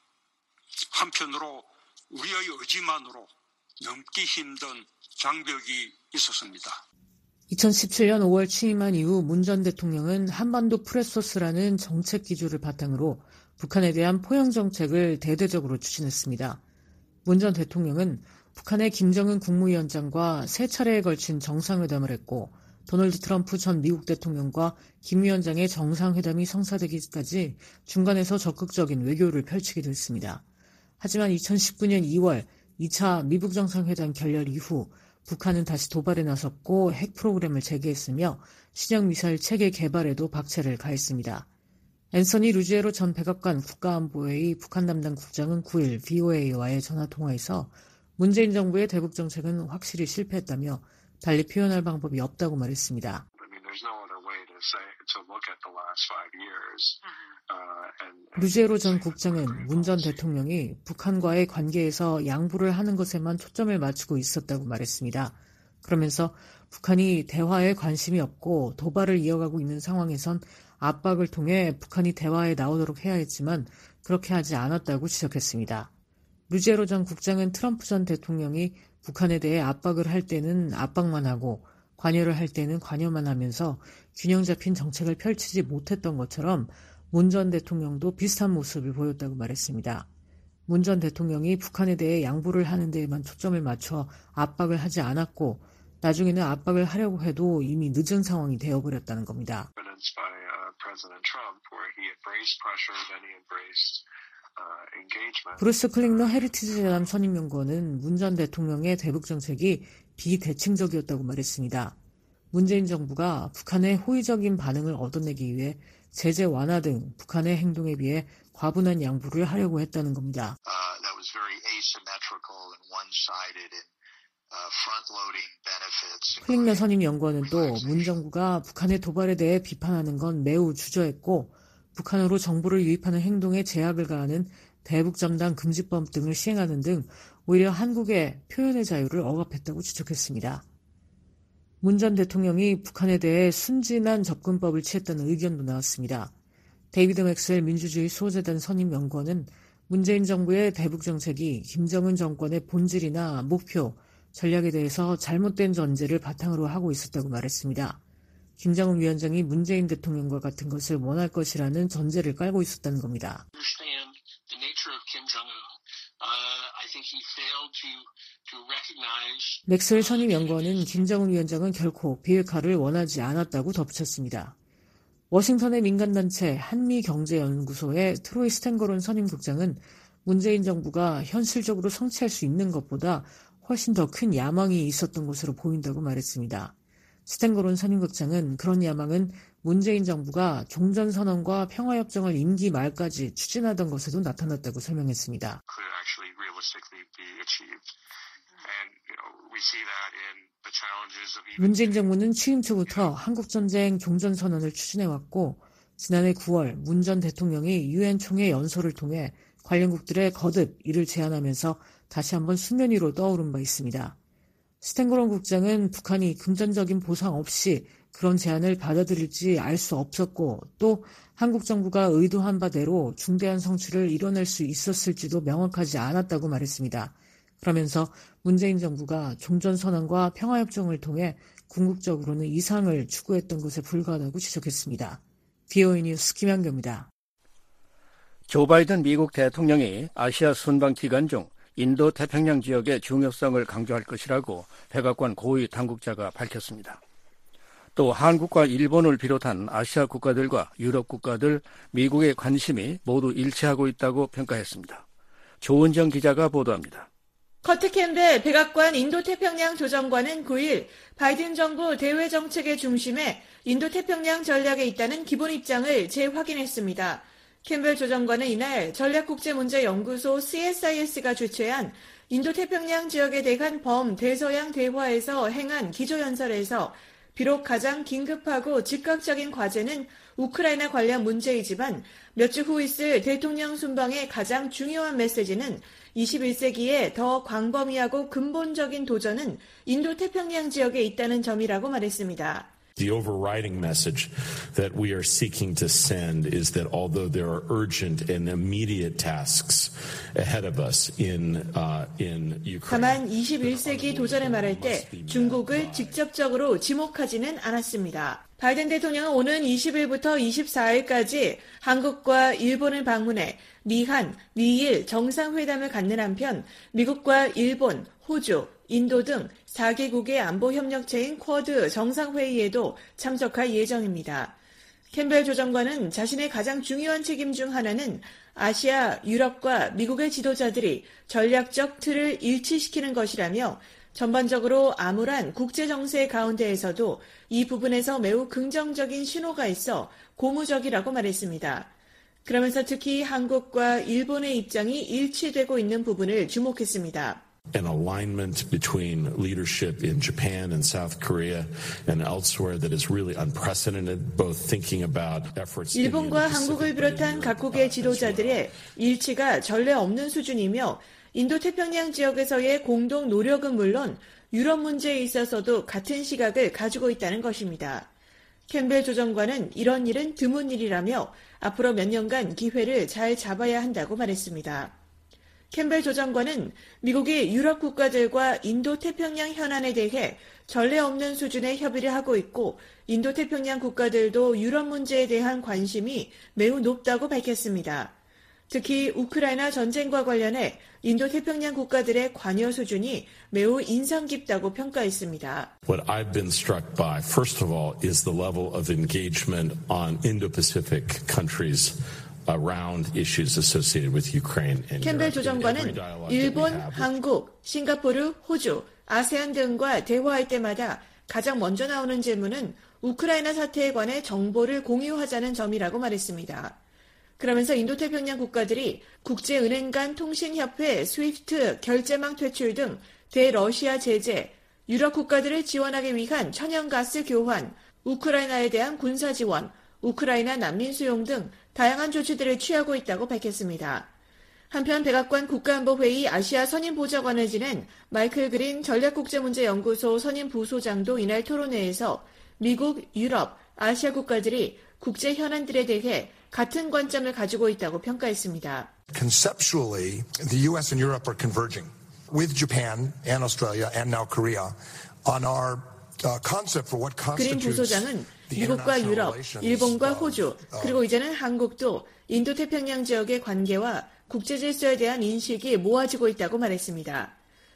한편으로 우리의 의지만으로 넘기 힘든 장벽이 있었습니다. 이천십칠 년 오월 취임한 이후 문 전 대통령은 한반도 프레소스라는 정책 기조를 바탕으로 북한에 대한 포용 정책을 대대적으로 추진했습니다. 문 전 대통령은 북한의 김정은 국무위원장과 세 차례에 걸친 정상회담을 했고 도널드 트럼프 전 미국 대통령과 김 위원장의 정상회담이 성사되기까지 중간에서 적극적인 외교를 펼치기도 했습니다. 하지만 이천십구 년 이월 이 차 미북 정상회담 결렬 이후 북한은 다시 도발에 나섰고 핵 프로그램을 재개했으며 신형 미사일 체계 개발에도 박차를 가했습니다. 앤서니 루지에로 전 백악관 국가안보회의 북한 담당 국장은 구 일 브이오에이와의 전화통화에서 문재인 정부의 대북 정책은 확실히 실패했다며 달리 표현할 방법이 없다고 말했습니다. 루지에로 전 국장은 문 전 대통령이 북한과의 관계에서 양보를 하는 것에만 초점을 맞추고 있었다고 말했습니다. 그러면서 북한이 대화에 관심이 없고 도발을 이어가고 있는 상황에선 압박을 통해 북한이 대화에 나오도록 해야 했지만 그렇게 하지 않았다고 지적했습니다. 루지에로 전 국장은 트럼프 전 대통령이 북한에 대해 압박을 할 때는 압박만 하고 관여를 할 때는 관여만 하면서 균형 잡힌 정책을 펼치지 못했던 것처럼 문 전 대통령도 비슷한 모습을 보였다고 말했습니다. 문 전 대통령이 북한에 대해 양보를 하는 데에만 초점을 맞춰 압박을 하지 않았고 나중에는 압박을 하려고 해도 이미 늦은 상황이 되어버렸다는 겁니다. 브루스 클링너 헤리티지 재단 선임연구원은 문 전 대통령의 대북 정책이 비대칭적이었다고 말했습니다. 문재인 정부가 북한의 호의적인 반응을 얻어내기 위해 제재 완화 등 북한의 행동에 비해 과분한 양보를 하려고 했다는 겁니다. 클링너 선임연구원은 또 문 정부가 북한의 도발에 대해 비판하는 건 매우 주저했고 북한으로 정보를 유입하는 행동에 제약을 가하는 대북전단 금지법 등을 시행하는 등 오히려 한국의 표현의 자유를 억압했다고 지적했습니다. 문 전 대통령이 북한에 대해 순진한 접근법을 취했다는 의견도 나왔습니다. 데이비드 맥스웰 민주주의 수호재단 선임연구원은 문재인 정부의 대북 정책이 김정은 정권의 본질이나 목표, 전략에 대해서 잘못된 전제를 바탕으로 하고 있었다고 말했습니다. 김정은 위원장이 문재인 대통령과 같은 것을 원할 것이라는 전제를 깔고 있었다는 겁니다. 맥스웰 선임연구원은 김정은 위원장은 결코 비핵화를 원하지 않았다고 덧붙였습니다. 워싱턴의 민간단체 한미경제연구소의 트로이 스탠거론 선임국장은 문재인 정부가 현실적으로 성취할 수 있는 것보다 훨씬 더 큰 야망이 있었던 것으로 보인다고 말했습니다. 스탠거론 선임국장은 그런 야망은 문재인 정부가 종전선언과 평화협정을 임기 말까지 추진하던 것에도 나타났다고 설명했습니다. 문재인 정부는 취임 초부터 한국전쟁 종전선언을 추진해왔고 지난해 구월 문 전 대통령이 유엔 총회 연설을 통해 관련국들의 거듭 이를 제안하면서 다시 한번 수면 위로 떠오른 바 있습니다. 스탠거론 국장은 북한이 금전적인 보상 없이 그런 제안을 받아들일지 알 수 없었고 또 한국 정부가 의도한 바대로 중대한 성취를 이뤄낼 수 있었을지도 명확하지 않았다고 말했습니다. 그러면서 문재인 정부가 종전선언과 평화협정을 통해 궁극적으로는 이상을 추구했던 것에 불과하다고 지적했습니다. 브이오에이 뉴스 김양교입니다. 조 바이든 미국 대통령이 아시아 순방 기간 중 인도 태평양 지역의 중요성을 강조할 것이라고 백악관 고위 당국자가 밝혔습니다. 또 한국과 일본을 비롯한 아시아 국가들과 유럽 국가들, 미국의 관심이 모두 일치하고 있다고 평가했습니다. 조은정 기자가 보도합니다. 커트 캠벨 백악관 인도태평양 조정관은 구일 바이든 정부 대외 정책의 중심에 인도태평양 전략에 있다는 기본 입장을 재확인했습니다. 캠벨 조정관은 이날 전략국제문제연구소 씨에스아이에스가 주최한 인도태평양 지역에 대한 범대서양 대화에서 행한 기조연설에서 비록 가장 긴급하고 즉각적인 과제는 우크라이나 관련 문제이지만 몇 주 후 있을 대통령 순방의 가장 중요한 메시지는 이십일 세기에 더 광범위하고 근본적인 도전은 인도태평양 지역에 있다는 점이라고 말했습니다. The overriding message that we are seeking to send is that although there are urgent and immediate tasks ahead of us in uh, in Ukraine. 다만 이십일 세기 도전을 말할 때 중국을 직접적으로 지목하지는 않았습니다. 바이든 대통령은 오는 이십일부터 이십사일까지 한국과 일본을 방문해 미한, 미일 정상회담을 갖는 한편 미국과 일본, 호주, 인도 등 사 개국의 안보협력체인 쿼드 정상회의에도 참석할 예정입니다. 캠벨 조정관은 자신의 가장 중요한 책임 중 하나는 아시아, 유럽과 미국의 지도자들이 전략적 틀을 일치시키는 것이라며 전반적으로 암울한 국제정세 가운데에서도 이 부분에서 매우 긍정적인 신호가 있어 고무적이라고 말했습니다. 그러면서 특히 한국과 일본의 입장이 일치되고 있는 부분을 주목했습니다. An alignment between leadership in Japan and South Korea and elsewhere that is really unprecedented, both thinking about efforts. 일본과 한국을 비롯한 각국의 지도자들의 일치가 전례 없는 수준이며 인도태평양 지역에서의 공동 노력은 물론 유럽 문제에 있어서도 같은 시각을 가지고 있다는 것입니다. 캠벨 조정관은 이런 일은 드문 일이라며 앞으로 몇 년간 기회를 잘 잡아야 한다고 말했습니다. 캠벨 조정관은 미국이 유럽 국가들과 인도태평양 현안에 대해 전례 없는 수준의 협의를 하고 있고 인도태평양 국가들도 유럽 문제에 대한 관심이 매우 높다고 밝혔습니다. 특히 우크라이나 전쟁과 관련해 인도태평양 국가들의 관여 수준이 매우 인상 깊다고 평가했습니다. What I've been struck by, first of all, is the level of engagement on Indo-Pacific countries around issues associated with Ukraine and 캠벨 조정관은 일본, 한국, 싱가포르, 호주, 아세안 등과 대화할 때마다 가장 먼저 나오는 질문은 우크라이나 사태에 관해 정보를 공유하자는 점이라고 말했습니다. 그러면서 인도태평양 국가들이 국제은행 간 통신협회 스위프트 결제망 퇴출 등 대러시아 제재, 유럽 국가들을 지원하기 위한 천연가스 교환, 우크라이나에 대한 군사 지원, 우크라이나 난민 수용 등 다양한 조치들을 취하고 있다고 밝혔습니다. 한편 백악관 국가안보회의 아시아 선임보좌관을 지낸 마이클 그린 전략국제문제연구소 선임부소장도 이날 토론회에서 미국, 유럽, 아시아 국가들이 국제 현안들에 대해 같은 관점을 가지고 있다고 평가했습니다. Conceptually, the U S and Europe are converging with Japan and Australia and now Korea on our uh, concept for what 그린 constitutes 부소장은 미국과 유럽, 일본과 호주, 그리고 이제는 한국도 인도태평양 지역의 관계와 국제질서에 대한 인식이 모아지고 있다고 말했습니다.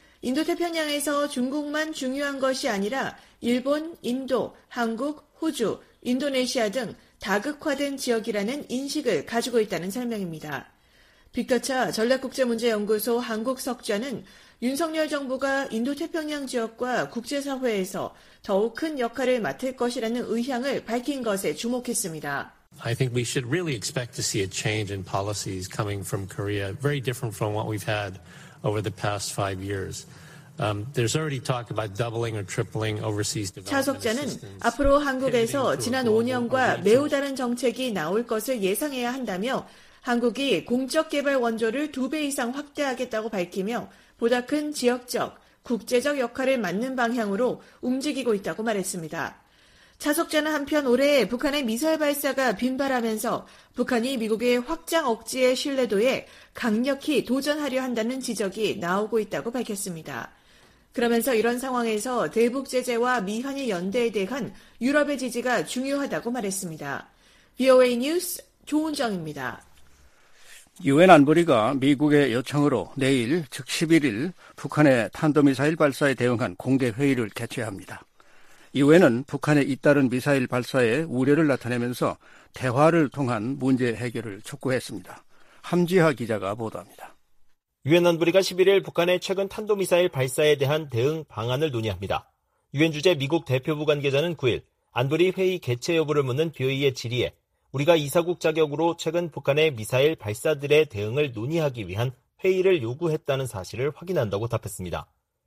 인도태평양에서 중국만 중요한 것이 아니라 일본, 인도, 한국, 호주, 인도네시아 등 다극화된 지역이라는 인식을 가지고 있다는 설명입니다. 빅터차 전략국제문제연구소 한국석좌는 윤석열 정부가 인도태평양 지역과 국제사회에서 더욱 큰 역할을 맡을 것이라는 의향을 밝힌 것에 주목했습니다. I think we should really expect to see a change in policies coming from Korea, very different from what we've had over the past five years. Um, there's already talk about doubling or tripling overseas development 차석자는 assistance. 앞으로 한국에서 지난 오 년과 매우 다른 정책이 나올 것을 예상해야 한다며 한국이 공적 개발 원조를 두 배 이상 확대하겠다고 밝히며 보다 큰 지역적, 국제적 역할을 맡는 방향으로 움직이고 있다고 말했습니다. 차석자는 한편 올해 북한의 미사일 발사가 빈발하면서 북한이 미국의 확장 억지의 신뢰도에 강력히 도전하려 한다는 지적이 나오고 있다고 밝혔습니다. 그러면서 이런 상황에서 대북 제재와 미한일 연대에 대한 유럽의 지지가 중요하다고 말했습니다. 브이오에이 뉴스 조은정입니다. 유엔 안보리가 미국의 요청으로 내일 즉 십일일 북한의 탄도미사일 발사에 대응한 공개 회의를 개최합니다. 유엔은 북한의 잇따른 미사일 발사에 우려를 나타내면서 대화를 통한 문제 해결을 촉구했습니다. 함지하 기자가 보도합니다. 유엔 안보리가 십일일 북한의 최근 탄도미사일 발사에 대한 대응 방안을 논의합니다. 유엔 주재 미국 대표부 관계자는 구일 안보리 회의 개최 여부를 묻는 브이오에이의 질의에 우리가 이사국 자격으로 최근 북한의 미사일 발사들의 대응을 논의하기 위한 회의를 요구했다는 사실을 확인한다고 답했습니다.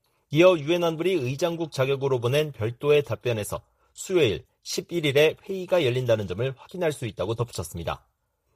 이어 유엔 안보리 의장국 자격으로 보낸 별도의 답변에서 수요일 십일일에 회의가 열린다는 점을 확인할 수 있다고 덧붙였습니다.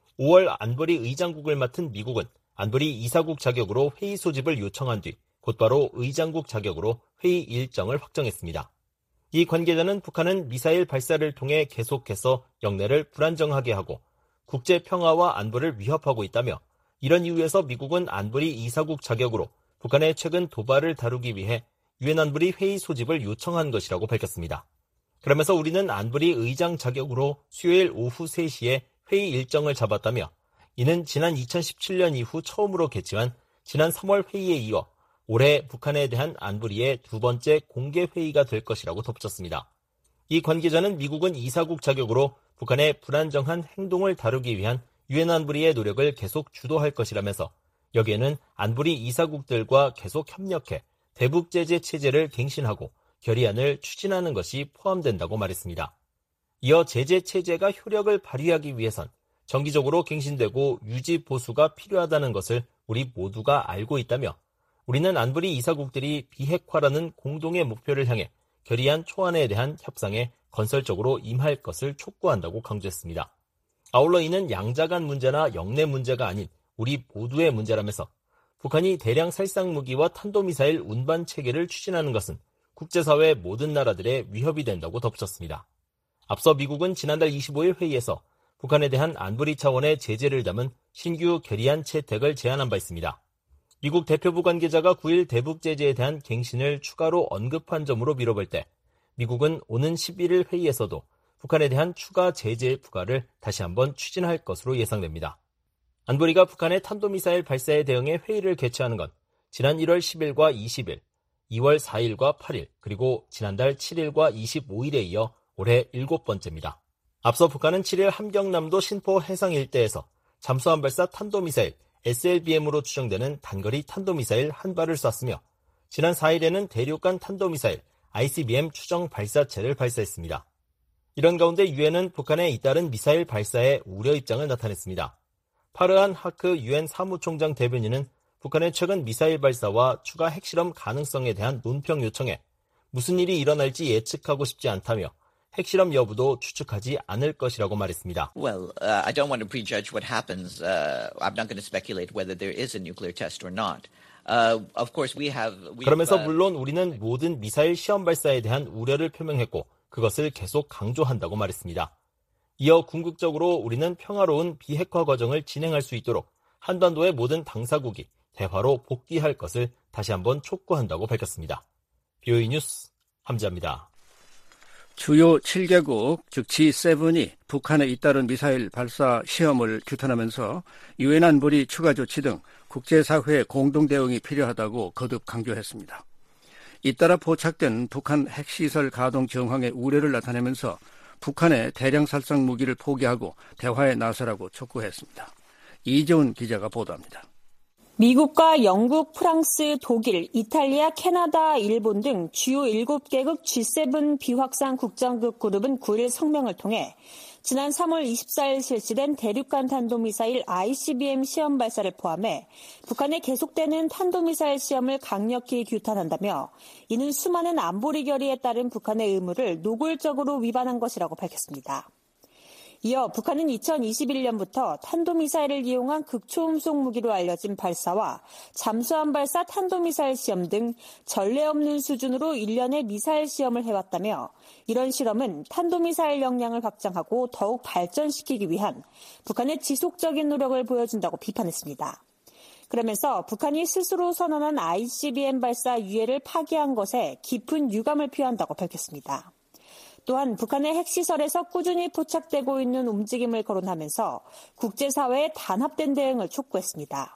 오월 안보리 의장국을 맡은 미국은 안보리 이사국 자격으로 회의 소집을 요청한 뒤 곧바로 의장국 자격으로 회의 일정을 확정했습니다. 이 관계자는 북한은 미사일 발사를 통해 계속해서 영내를 불안정하게 하고 국제 평화와 안보를 위협하고 있다며 이런 이유에서 미국은 안보리 이사국 자격으로 북한의 최근 도발을 다루기 위해 유엔 안보리 회의 소집을 요청한 것이라고 밝혔습니다. 그러면서 우리는 안보리 의장 자격으로 수요일 오후 세 시에 회의 일정을 잡았다며 이는 지난 이천십칠년 이후 처음으로 개최한 지난 삼월 회의에 이어 올해 북한에 대한 안보리의 두 번째 공개 회의가 될 것이라고 덧붙였습니다. 이 관계자는 미국은 이사국 자격으로 북한의 불안정한 행동을 다루기 위한 유엔 안보리의 노력을 계속 주도할 것이라면서 여기에는 안보리 이사국들과 계속 협력해 대북 제재 체제를 갱신하고 결의안을 추진하는 것이 포함된다고 말했습니다. 이어 제재 체제가 효력을 발휘하기 위해선 정기적으로 갱신되고 유지 보수가 필요하다는 것을 우리 모두가 알고 있다며 우리는 안보리 이사국들이 비핵화라는 공동의 목표를 향해 결의안 초안에 대한 협상에 건설적으로 임할 것을 촉구한다고 강조했습니다. 아울러 이는 양자 간 문제나 영내 문제가 아닌 우리 모두의 문제라면서 북한이 대량 살상 무기와 탄도미사일 운반 체계를 추진하는 것은 국제사회 모든 나라들의 위협이 된다고 덧붙였습니다. 앞서 미국은 지난달 이십오일 회의에서 북한에 대한 안보리 차원의 제재를 담은 신규 결의안 채택을 제안한 바 있습니다. 미국 대표부 관계자가 구일 대북 제재에 대한 갱신을 추가로 언급한 점으로 미뤄볼 때 미국은 오는 십일일 회의에서도 북한에 대한 추가 제재 부과를 다시 한번 추진할 것으로 예상됩니다. 안보리가 북한의 탄도미사일 발사에 대응해 회의를 개최하는 건 지난 일월 십일과 이십일, 이월 사일과 팔일, 그리고 지난달 칠일과 이십오일에 이어 올해 일곱 번째입니다. 앞서 북한은 칠일 함경남도 신포 해상 일대에서 잠수함 발사 탄도미사일 에스엘비엠으로 추정되는 단거리 탄도미사일 한 발을 쐈으며 지난 사일에는 대륙간 탄도미사일 아이씨비엠 추정 발사체를 발사했습니다. 이런 가운데 유엔은 북한에 잇따른 미사일 발사에 우려 입장을 나타냈습니다. 파르한 하크 유엔 사무총장 대변인은 북한의 최근 미사일 발사와 추가 핵실험 가능성에 대한 논평 요청에 무슨 일이 일어날지 예측하고 싶지 않다며 핵실험 여부도 추측하지 않을 것이라고 말했습니다. Well, uh, I don't want to prejudge what happens. Uh, I'm not going to speculate whether there is a nuclear test or not. Uh, of course we have. 그러면서 물론 우리는 모든 미사일 시험 발사에 대한 우려를 표명했고 그것을 계속 강조한다고 말했습니다. 이어 궁극적으로 우리는 평화로운 비핵화 과정을 진행할 수 있도록 한반도의 모든 당사국이 대화로 복귀할 것을 다시 한번 촉구한다고 밝혔습니다. 브이오에이 뉴스 함지아입니다. 주요 칠 개국, 즉 지세븐이 북한에 잇따른 미사일 발사 시험을 규탄하면서 유엔 안보리 추가 조치 등 국제사회의 공동 대응이 필요하다고 거듭 강조했습니다. 잇따라 포착된 북한 핵시설 가동 정황의 우려를 나타내면서 북한의 대량 살상 무기를 포기하고 대화에 나서라고 촉구했습니다. 이재훈 기자가 보도합니다. 미국과 영국, 프랑스, 독일, 이탈리아, 캐나다, 일본 등 주요 일곱 개국 지세븐 비확산 국장국 그룹은 구일 성명을 통해 지난 삼월 이십사일 실시된 대륙간 탄도미사일 아이씨비엠 시험 발사를 포함해 북한의 계속되는 탄도미사일 시험을 강력히 규탄한다며 이는 수많은 안보리 결의에 따른 북한의 의무를 노골적으로 위반한 것이라고 밝혔습니다. 이어 북한은 이천이십일 년부터 탄도미사일을 이용한 극초음속 무기로 알려진 발사와 잠수함 발사 탄도미사일 시험 등 전례 없는 수준으로 일련의 미사일 시험을 해왔다며 이런 실험은 탄도미사일 역량을 확장하고 더욱 발전시키기 위한 북한의 지속적인 노력을 보여준다고 비판했습니다. 그러면서 북한이 스스로 선언한 아이씨비엠 발사 유예를 파기한 것에 깊은 유감을 표한다고 밝혔습니다. 또한 북한의 핵시설에서 꾸준히 포착되고 있는 움직임을 거론하면서 국제사회의 단합된 대응을 촉구했습니다.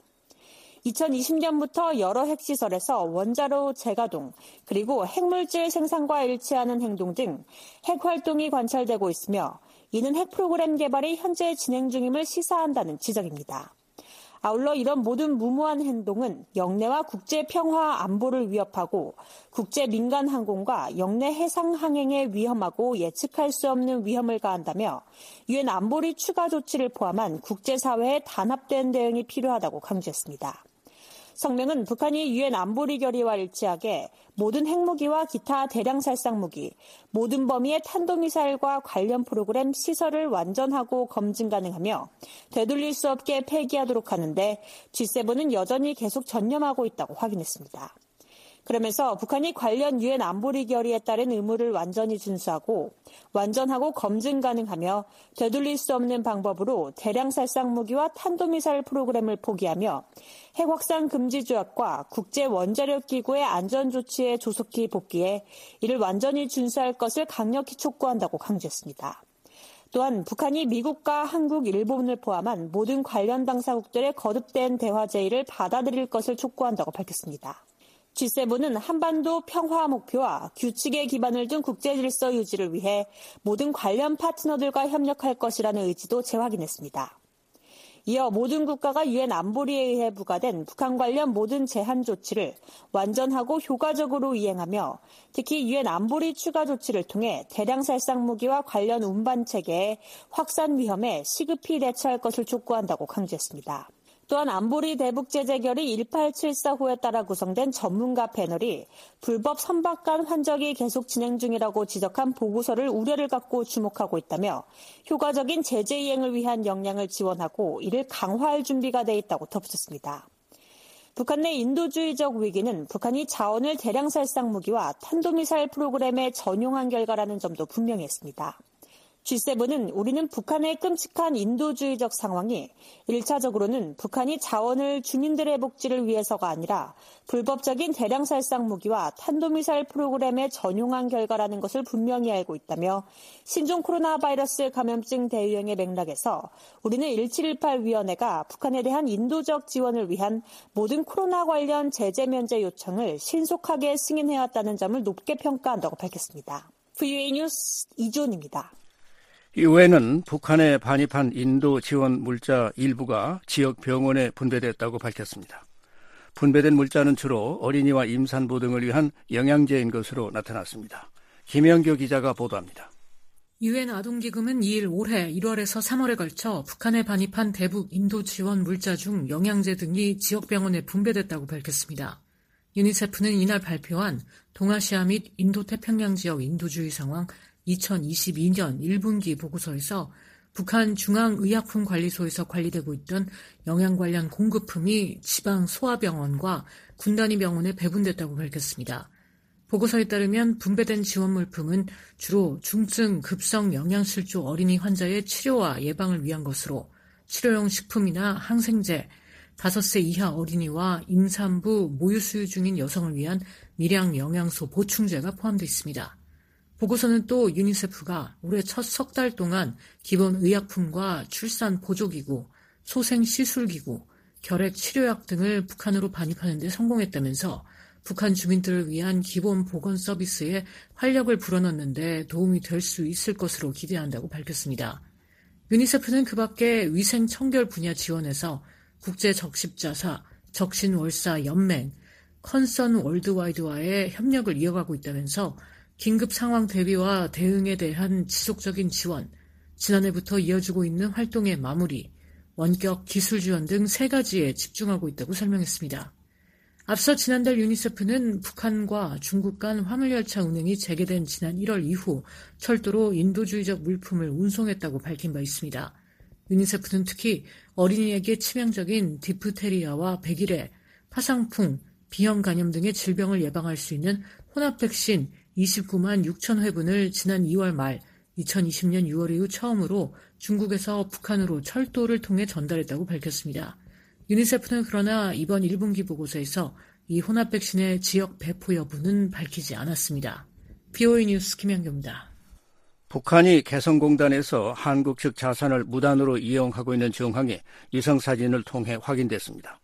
이천이십 년부터 여러 핵시설에서 원자로 재가동, 그리고 핵물질 생산과 일치하는 행동 등 핵활동이 관찰되고 있으며 이는 핵 프로그램 개발이 현재 진행 중임을 시사한다는 지적입니다. 아울러 이런 모든 무모한 행동은 영내와 국제 평화 안보를 위협하고 국제 민간 항공과 영내 해상 항행에 위험하고 예측할 수 없는 위험을 가한다며 유엔 안보리 추가 조치를 포함한 국제사회의 단합된 대응이 필요하다고 강조했습니다. 성명은 북한이 유엔 안보리 결의와 일치하게 모든 핵무기와 기타 대량 살상 무기, 모든 범위의 탄도미사일과 관련 프로그램 시설을 완전하고 검증 가능하며 되돌릴 수 없게 폐기하도록 하는데 지세븐은 여전히 계속 전념하고 있다고 확인했습니다. 그러면서 북한이 관련 유엔 안보리 결의에 따른 의무를 완전히 준수하고 완전하고 검증 가능하며 되돌릴 수 없는 방법으로 대량 살상 무기와 탄도미사일 프로그램을 포기하며 핵 확산 금지 조약과 국제 원자력 기구의 안전 조치에 조속히 복귀해 이를 완전히 준수할 것을 강력히 촉구한다고 강조했습니다. 또한 북한이 미국과 한국, 일본을 포함한 모든 관련 당사국들의 거듭된 대화 제의를 받아들일 것을 촉구한다고 밝혔습니다. 지세븐은 한반도 평화 목표와 규칙의 기반을 둔 국제질서 유지를 위해 모든 관련 파트너들과 협력할 것이라는 의지도 재확인했습니다. 이어 모든 국가가 유엔 안보리에 의해 부과된 북한 관련 모든 제한 조치를 완전하고 효과적으로 이행하며 특히 유엔 안보리 추가 조치를 통해 대량 살상 무기와 관련 운반 체계의 확산 위험에 시급히 대처할 것을 촉구한다고 강조했습니다. 또한 안보리 대북 제재 결의 일팔칠사 호에 따라 구성된 전문가 패널이 불법 선박간 환적이 계속 진행 중이라고 지적한 보고서를 우려를 갖고 주목하고 있다며 효과적인 제재 이행을 위한 역량을 지원하고 이를 강화할 준비가 돼 있다고 덧붙였습니다. 북한 내 인도주의적 위기는 북한이 자원을 대량 살상 무기와 탄도미사일 프로그램에 전용한 결과라는 점도 분명히 했습니다. 지세븐은 우리는 북한의 끔찍한 인도주의적 상황이 일 차적으로는 북한이 자원을 주민들의 복지를 위해서가 아니라 불법적인 대량 살상 무기와 탄도미사일 프로그램에 전용한 결과라는 것을 분명히 알고 있다며 신종 코로나 바이러스 감염증 대유행의 맥락에서 우리는 일칠일팔 위원회가 북한에 대한 인도적 지원을 위한 모든 코로나 관련 제재 면제 요청을 신속하게 승인해왔다는 점을 높게 평가한다고 밝혔습니다. 브이오에이 뉴스 이준입니다. 유엔은 북한에 반입한 인도 지원 물자 일부가 지역 병원에 분배됐다고 밝혔습니다. 분배된 물자는 주로 어린이와 임산부 등을 위한 영양제인 것으로 나타났습니다. 김영교 기자가 보도합니다. 유엔 아동기금은 이일 올해 일월에서 삼월에 걸쳐 북한에 반입한 대북 인도 지원 물자 중 영양제 등이 지역 병원에 분배됐다고 밝혔습니다. 유니세프는 이날 발표한 동아시아 및 인도태평양 지역 인도주의 상황 이천이십이 년 일 분기 보고서에서 북한 중앙의약품관리소에서 관리되고 있던 영양 관련 공급품이 지방 소아병원과 군단위 병원에 배분됐다고 밝혔습니다. 보고서에 따르면 분배된 지원 물품은 주로 중증 급성 영양실조 어린이 환자의 치료와 예방을 위한 것으로 치료용 식품이나 항생제, 다섯 세 이하 어린이와 임산부, 모유 수유 중인 여성을 위한 미량 영양소 보충제가 포함되어 있습니다. 보고서는 또 유니세프가 올해 첫 석 달 동안 기본 의약품과 출산 보조기구, 소생시술기구, 결핵치료약 등을 북한으로 반입하는 데 성공했다면서 북한 주민들을 위한 기본 보건 서비스에 활력을 불어넣는 데 도움이 될 수 있을 것으로 기대한다고 밝혔습니다. 유니세프는 그 밖에 위생 청결 분야 지원에서 국제적십자사, 적신월사 연맹, 컨선 월드와이드와의 협력을 이어가고 있다면서 긴급 상황 대비와 대응에 대한 지속적인 지원, 지난해부터 이어지고 있는 활동의 마무리, 원격 기술 지원 등 세 가지에 집중하고 있다고 설명했습니다. 앞서 지난달 유니세프는 북한과 중국 간 화물열차 운행이 재개된 지난 일월 이후 철도로 인도주의적 물품을 운송했다고 밝힌 바 있습니다. 유니세프는 특히 어린이에게 치명적인 디프테리아와 백일해, 파상풍, 비형 간염 등의 질병을 예방할 수 있는 혼합 백신 이십구만 육천 회분을 지난 이월 말 이천이십 년 유월 이후 처음으로 중국에서 북한으로 철도를 통해 전달했다고 밝혔습니다. 유니세프는 그러나 이번 일 분기 보고서에서 이 혼합 백신의 지역 배포 여부는 밝히지 않았습니다. 비오이 뉴스 김현규입니다. 북한이 개성공단에서 한국 측 자산을 무단으로 이용하고 있는 정황이 위성사진을 통해 확인됐습니다.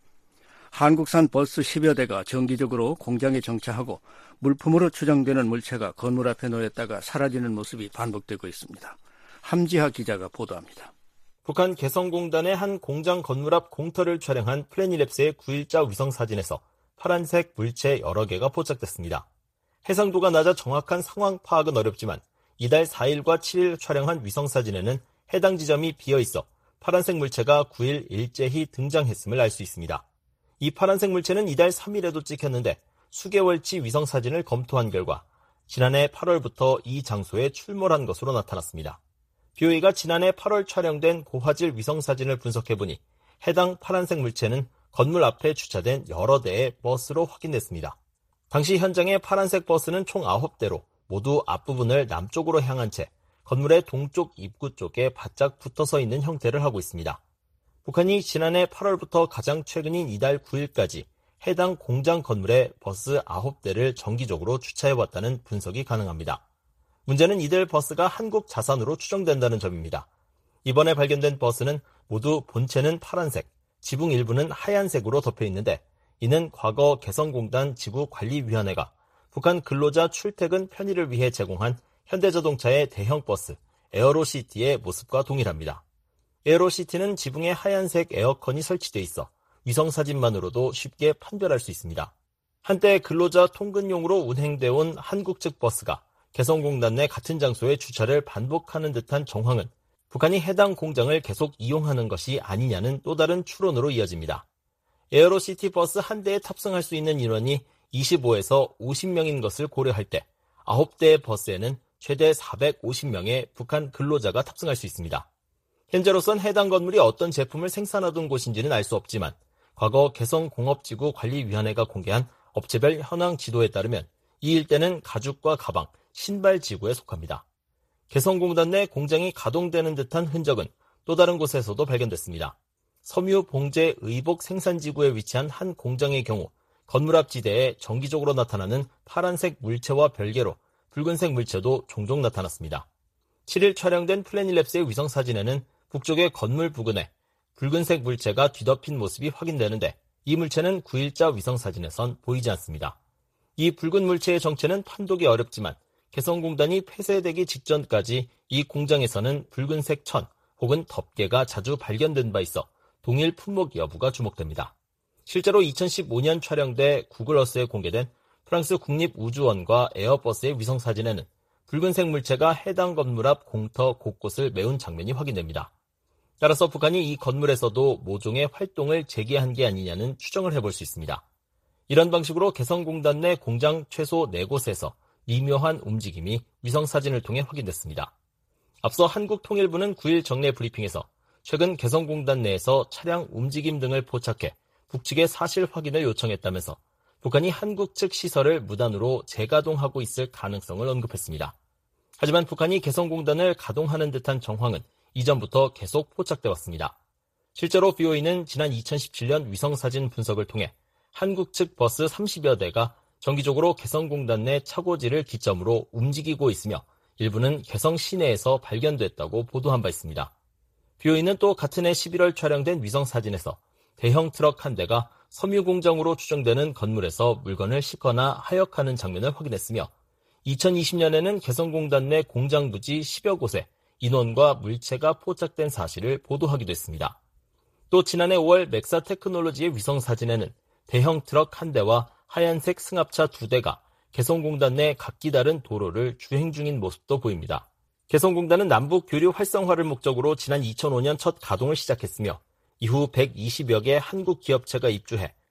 한국산 버스 십여 대가 정기적으로 공장에 정차하고 물품으로 추정되는 물체가 건물 앞에 놓였다가 사라지는 모습이 반복되고 있습니다. 함지하 기자가 보도합니다. 북한 개성공단의 한 공장 건물 앞 공터를 촬영한 플래닛랩스의 구일자 위성사진에서 파란색 물체 여러 개가 포착됐습니다. 해상도가 낮아 정확한 상황 파악은 어렵지만 이달 사일과 칠일 촬영한 위성사진에는 해당 지점이 비어있어 파란색 물체가 구일 일제히 등장했음을 알 수 있습니다. 이 파란색 물체는 이달 삼일에도 찍혔는데 수개월치 위성사진을 검토한 결과 지난해 팔월부터 이 장소에 출몰한 것으로 나타났습니다. 비오이가 지난해 팔월 촬영된 고화질 위성사진을 분석해보니 해당 파란색 물체는 건물 앞에 주차된 여러 대의 버스로 확인됐습니다. 당시 현장의 파란색 버스는 총 아홉 대로 모두 앞부분을 남쪽으로 향한 채 건물의 동쪽 입구 쪽에 바짝 붙어서 있는 형태를 하고 있습니다. 북한이 지난해 팔월부터 가장 최근인 이달 구일까지 해당 공장 건물에 버스 아홉 대를 정기적으로 주차해왔다는 분석이 가능합니다. 문제는 이들 버스가 한국 자산으로 추정된다는 점입니다. 이번에 발견된 버스는 모두 본체는 파란색, 지붕 일부는 하얀색으로 덮여 있는데 이는 과거 개성공단 지구관리위원회가 북한 근로자 출퇴근 편의를 위해 제공한 현대자동차의 대형 버스 에어로시티의 모습과 동일합니다. 에어로시티는 지붕에 하얀색 에어컨이 설치돼 있어 위성사진만으로도 쉽게 판별할 수 있습니다. 한때 근로자 통근용으로 운행돼 온 한국 측 버스가 개성공단 내 같은 장소에 주차를 반복하는 듯한 정황은 북한이 해당 공장을 계속 이용하는 것이 아니냐는 또 다른 추론으로 이어집니다. 에어로시티 버스 한 대에 탑승할 수 있는 인원이 이십오에서 오십 명인 것을 고려할 때 아홉 대의 버스에는 최대 사백오십 명의 북한 근로자가 탑승할 수 있습니다. 현재로선 해당 건물이 어떤 제품을 생산하던 곳인지는 알 수 없지만 과거 개성공업지구관리위원회가 공개한 업체별 현황 지도에 따르면 이 일대는 가죽과 가방, 신발 지구에 속합니다. 개성공단 내 공장이 가동되는 듯한 흔적은 또 다른 곳에서도 발견됐습니다. 섬유 봉제 의복 생산지구에 위치한 한 공장의 경우 건물 앞 지대에 정기적으로 나타나는 파란색 물체와 별개로 붉은색 물체도 종종 나타났습니다. 칠일 촬영된 플래닛랩스의 위성사진에는 북쪽의 건물 부근에 붉은색 물체가 뒤덮인 모습이 확인되는데 이 물체는 구일자 위성사진에선 보이지 않습니다. 이 붉은 물체의 정체는 판독이 어렵지만 개성공단이 폐쇄되기 직전까지 이 공장에서는 붉은색 천 혹은 덮개가 자주 발견된 바 있어 동일 품목 여부가 주목됩니다. 실제로 이천십오 년 촬영돼 구글어스에 공개된 프랑스 국립우주원과 에어버스의 위성사진에는 붉은색 물체가 해당 건물 앞 공터 곳곳을 메운 장면이 확인됩니다. 따라서 북한이 이 건물에서도 모종의 활동을 재개한 게 아니냐는 추정을 해볼 수 있습니다. 이런 방식으로 개성공단 내 공장 최소 네 곳에서 미묘한 움직임이 위성사진을 통해 확인됐습니다. 앞서 한국통일부는 구일 정례 브리핑에서 최근 개성공단 내에서 차량 움직임 등을 포착해 북측의 사실 확인을 요청했다면서 북한이 한국 측 시설을 무단으로 재가동하고 있을 가능성을 언급했습니다. 하지만 북한이 개성공단을 가동하는 듯한 정황은 이전부터 계속 포착돼 왔습니다. 실제로 비오이는 지난 이천십칠 년 위성사진 분석을 통해 한국 측 버스 삼십여 대가 정기적으로 개성공단 내 차고지를 기점으로 움직이고 있으며 일부는 개성 시내에서 발견됐다고 보도한 바 있습니다. 비오이는 또 같은 해 십일월 촬영된 위성사진에서 대형 트럭 한 대가 섬유공장으로 추정되는 건물에서 물건을 싣거나 하역하는 장면을 확인했으며 이천이십 년에는 개성공단 내 공장 부지 십여 곳에 인원과 물체가 포착된 사실을 보도하기도 했습니다. 또 지난해 오월 맥사테크놀로지의 위성사진에는 대형 트럭 한 대와 하얀색 승합차 두 대가 개성공단 내 각기 다른 도로를 주행 중인 모습도 보입니다. 개성공단은 남북 교류 활성화를 목적으로 지난 이천오 년 첫 가동을 시작했으며 이후 백이십여 개 한국 기업체가 입주해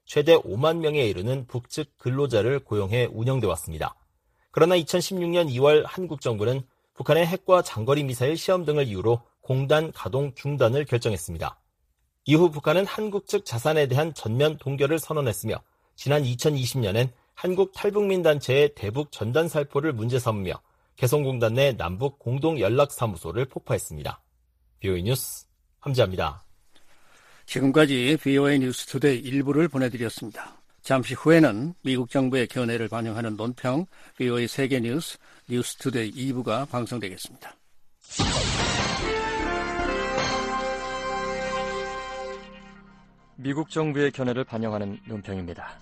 최대 오만 명에 이르는 북측 근로자를 고용해 운영돼 왔습니다. 그러나 이천십육 년 이월 한국 정부는 북한의 핵과 장거리 미사일 시험 등을 이유로 공단 가동 중단을 결정했습니다. 이후 북한은 한국 측 자산에 대한 전면 동결을 선언했으며 지난 이천이십 년엔 한국 탈북민 단체의 대북 전단 살포를 문제 삼으며 개성공단 내 남북 공동연락사무소를 폭파했습니다. 비오에이 뉴스 함지아입니다. 지금까지 비오에이 뉴스투데이 일부를 보내드렸습니다. 잠시 후에는 미국 정부의 견해를 반영하는 논평 비오에이 세계뉴스 뉴스투데이 이 부가 방송되겠습니다. 미국 정부의 견해를 반영하는 논평입니다.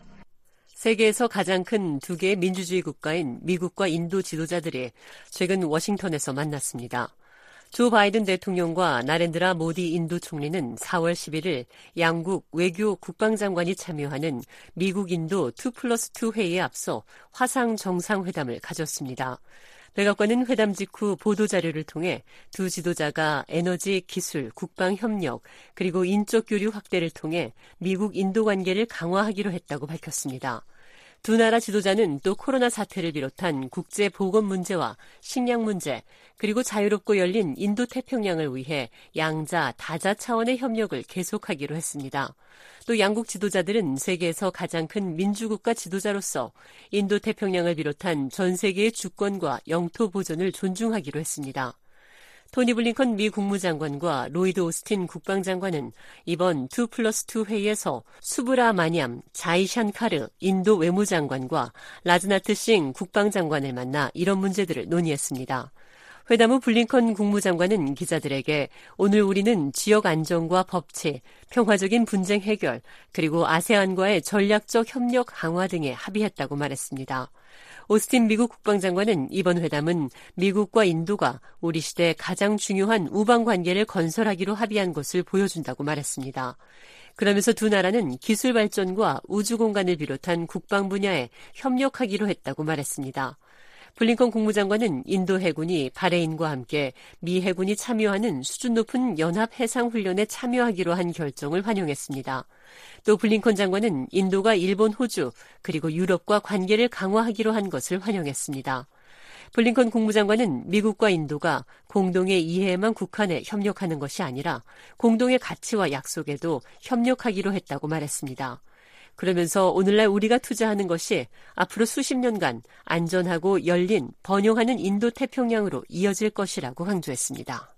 세계에서 가장 큰 두 개의 민주주의 국가인 미국과 인도 지도자들이 최근 워싱턴에서 만났습니다. 조 바이든 대통령과 나렌드라 모디 인도 총리는 사월 십일일 양국 외교 국방장관이 참여하는 미국-인도 투 플러스 투 회의에 앞서 화상 정상회담을 가졌습니다. 백악관은 회담 직후 보도자료를 통해 두 지도자가 에너지, 기술, 국방협력, 그리고 인적 교류 확대를 통해 미국-인도 관계를 강화하기로 했다고 밝혔습니다. 두 나라 지도자는 또 코로나 사태를 비롯한 국제 보건 문제와 식량 문제, 그리고 자유롭고 열린 인도태평양을 위해 양자, 다자 차원의 협력을 계속하기로 했습니다. 또 양국 지도자들은 세계에서 가장 큰 민주국가 지도자로서 인도태평양을 비롯한 전 세계의 주권과 영토 보존을 존중하기로 했습니다. 토니 블링컨 미 국무장관과 로이드 오스틴 국방장관은 이번 투 플러스 투 회의에서 수브라마냠 자이샨카르 인도 외무장관과 라즈나트 싱 국방장관을 만나 이런 문제들을 논의했습니다. 회담 후 블링컨 국무장관은 기자들에게 오늘 우리는 지역 안정과 법치, 평화적인 분쟁 해결, 그리고 아세안과의 전략적 협력 강화 등에 합의했다고 말했습니다. 오스틴 미국 국방장관은 이번 회담은 미국과 인도가 우리 시대 가장 중요한 우방 관계를 건설하기로 합의한 것을 보여준다고 말했습니다. 그러면서 두 나라는 기술 발전과 우주 공간을 비롯한 국방 분야에 협력하기로 했다고 말했습니다. 블링컨 국무장관은 인도 해군이 바레인과 함께 미 해군이 참여하는 수준 높은 연합 해상 훈련에 참여하기로 한 결정을 환영했습니다. 또 블링컨 장관은 인도가 일본, 호주, 그리고 유럽과 관계를 강화하기로 한 것을 환영했습니다. 블링컨 국무장관은 미국과 인도가 공동의 이해에만 국한해 협력하는 것이 아니라 공동의 가치와 약속에도 협력하기로 했다고 말했습니다. 그러면서 오늘날 우리가 투자하는 것이 앞으로 수십 년간 안전하고 열린 번영하는 인도태평양으로 이어질 것이라고 강조했습니다.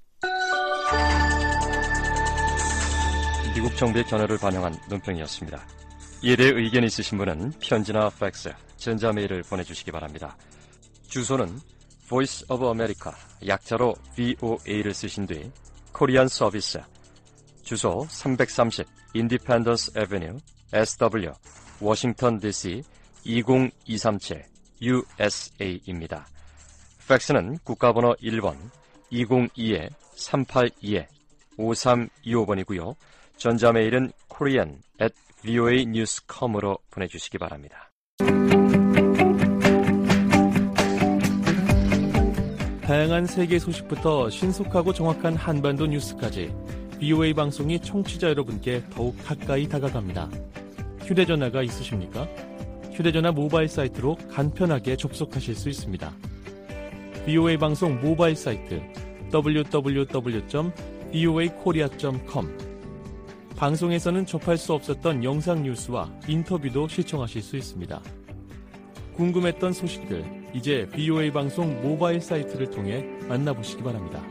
미국 정부의 견해를 반영한 논평이었습니다. 이에 대해 의견이 있으신 분은 편지나 팩스, 전자메일을 보내주시기 바랍니다. 주소는 Voice of America, 약자로 브이오에이를 쓰신 뒤 코리안 서비스, 주소 삼백삼십 Independence Avenue, 에스더블유, 워싱턴 디씨 이공이삼칠 유에스에이입니다. 팩스는 국가번호 일 번 이공이 삼팔이 오삼이오 번이고요. 전자메일은 korean at 브이오에이 뉴스 닷 컴으로 보내주시기 바랍니다. 다양한 세계 소식부터 신속하고 정확한 한반도 뉴스까지 비오에이 방송이 청취자 여러분께 더욱 가까이 다가갑니다. 휴대전화가 있으십니까? 휴대전화 모바일 사이트로 간편하게 접속하실 수 있습니다. 비오에이 방송 모바일 사이트 더블유 더블유 더블유 점 브이오에이 코리아 점 컴. 방송에서는 접할 수 없었던 영상 뉴스와 인터뷰도 시청하실 수 있습니다. 궁금했던 소식들, 이제 비오에이 방송 모바일 사이트를 통해 만나보시기 바랍니다.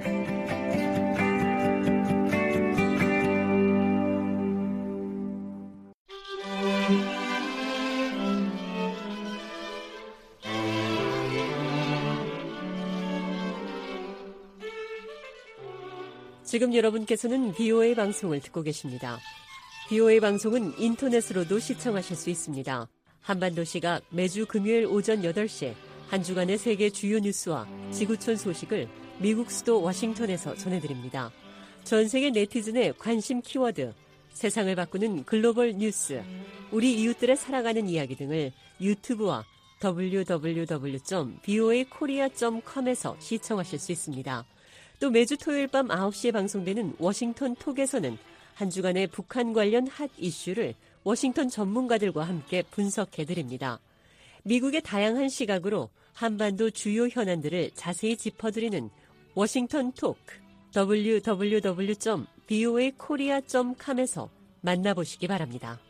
지금 여러분께서는 비오에이 방송을 듣고 계십니다. 비오에이 방송은 인터넷으로도 시청하실 수 있습니다. 한반도 시각 매주 금요일 오전 여덟 시 한 주간의 세계 주요 뉴스와 지구촌 소식을 미국 수도 워싱턴에서 전해드립니다. 전 세계 네티즌의 관심 키워드, 세상을 바꾸는 글로벌 뉴스, 우리 이웃들의 살아가는 이야기 등을 유튜브와 더블유 더블유 더블유 점 브이오에이 코리아 점 컴에서 시청하실 수 있습니다. 또 매주 토요일 밤 아홉 시에 방송되는 워싱턴 톡에서는 한 주간의 북한 관련 핫 이슈를 워싱턴 전문가들과 함께 분석해드립니다. 미국의 다양한 시각으로 한반도 주요 현안들을 자세히 짚어드리는 워싱턴 토크 더블유 더블유 더블유 점 브이오에이 코리아 점 컴에서 만나보시기 바랍니다.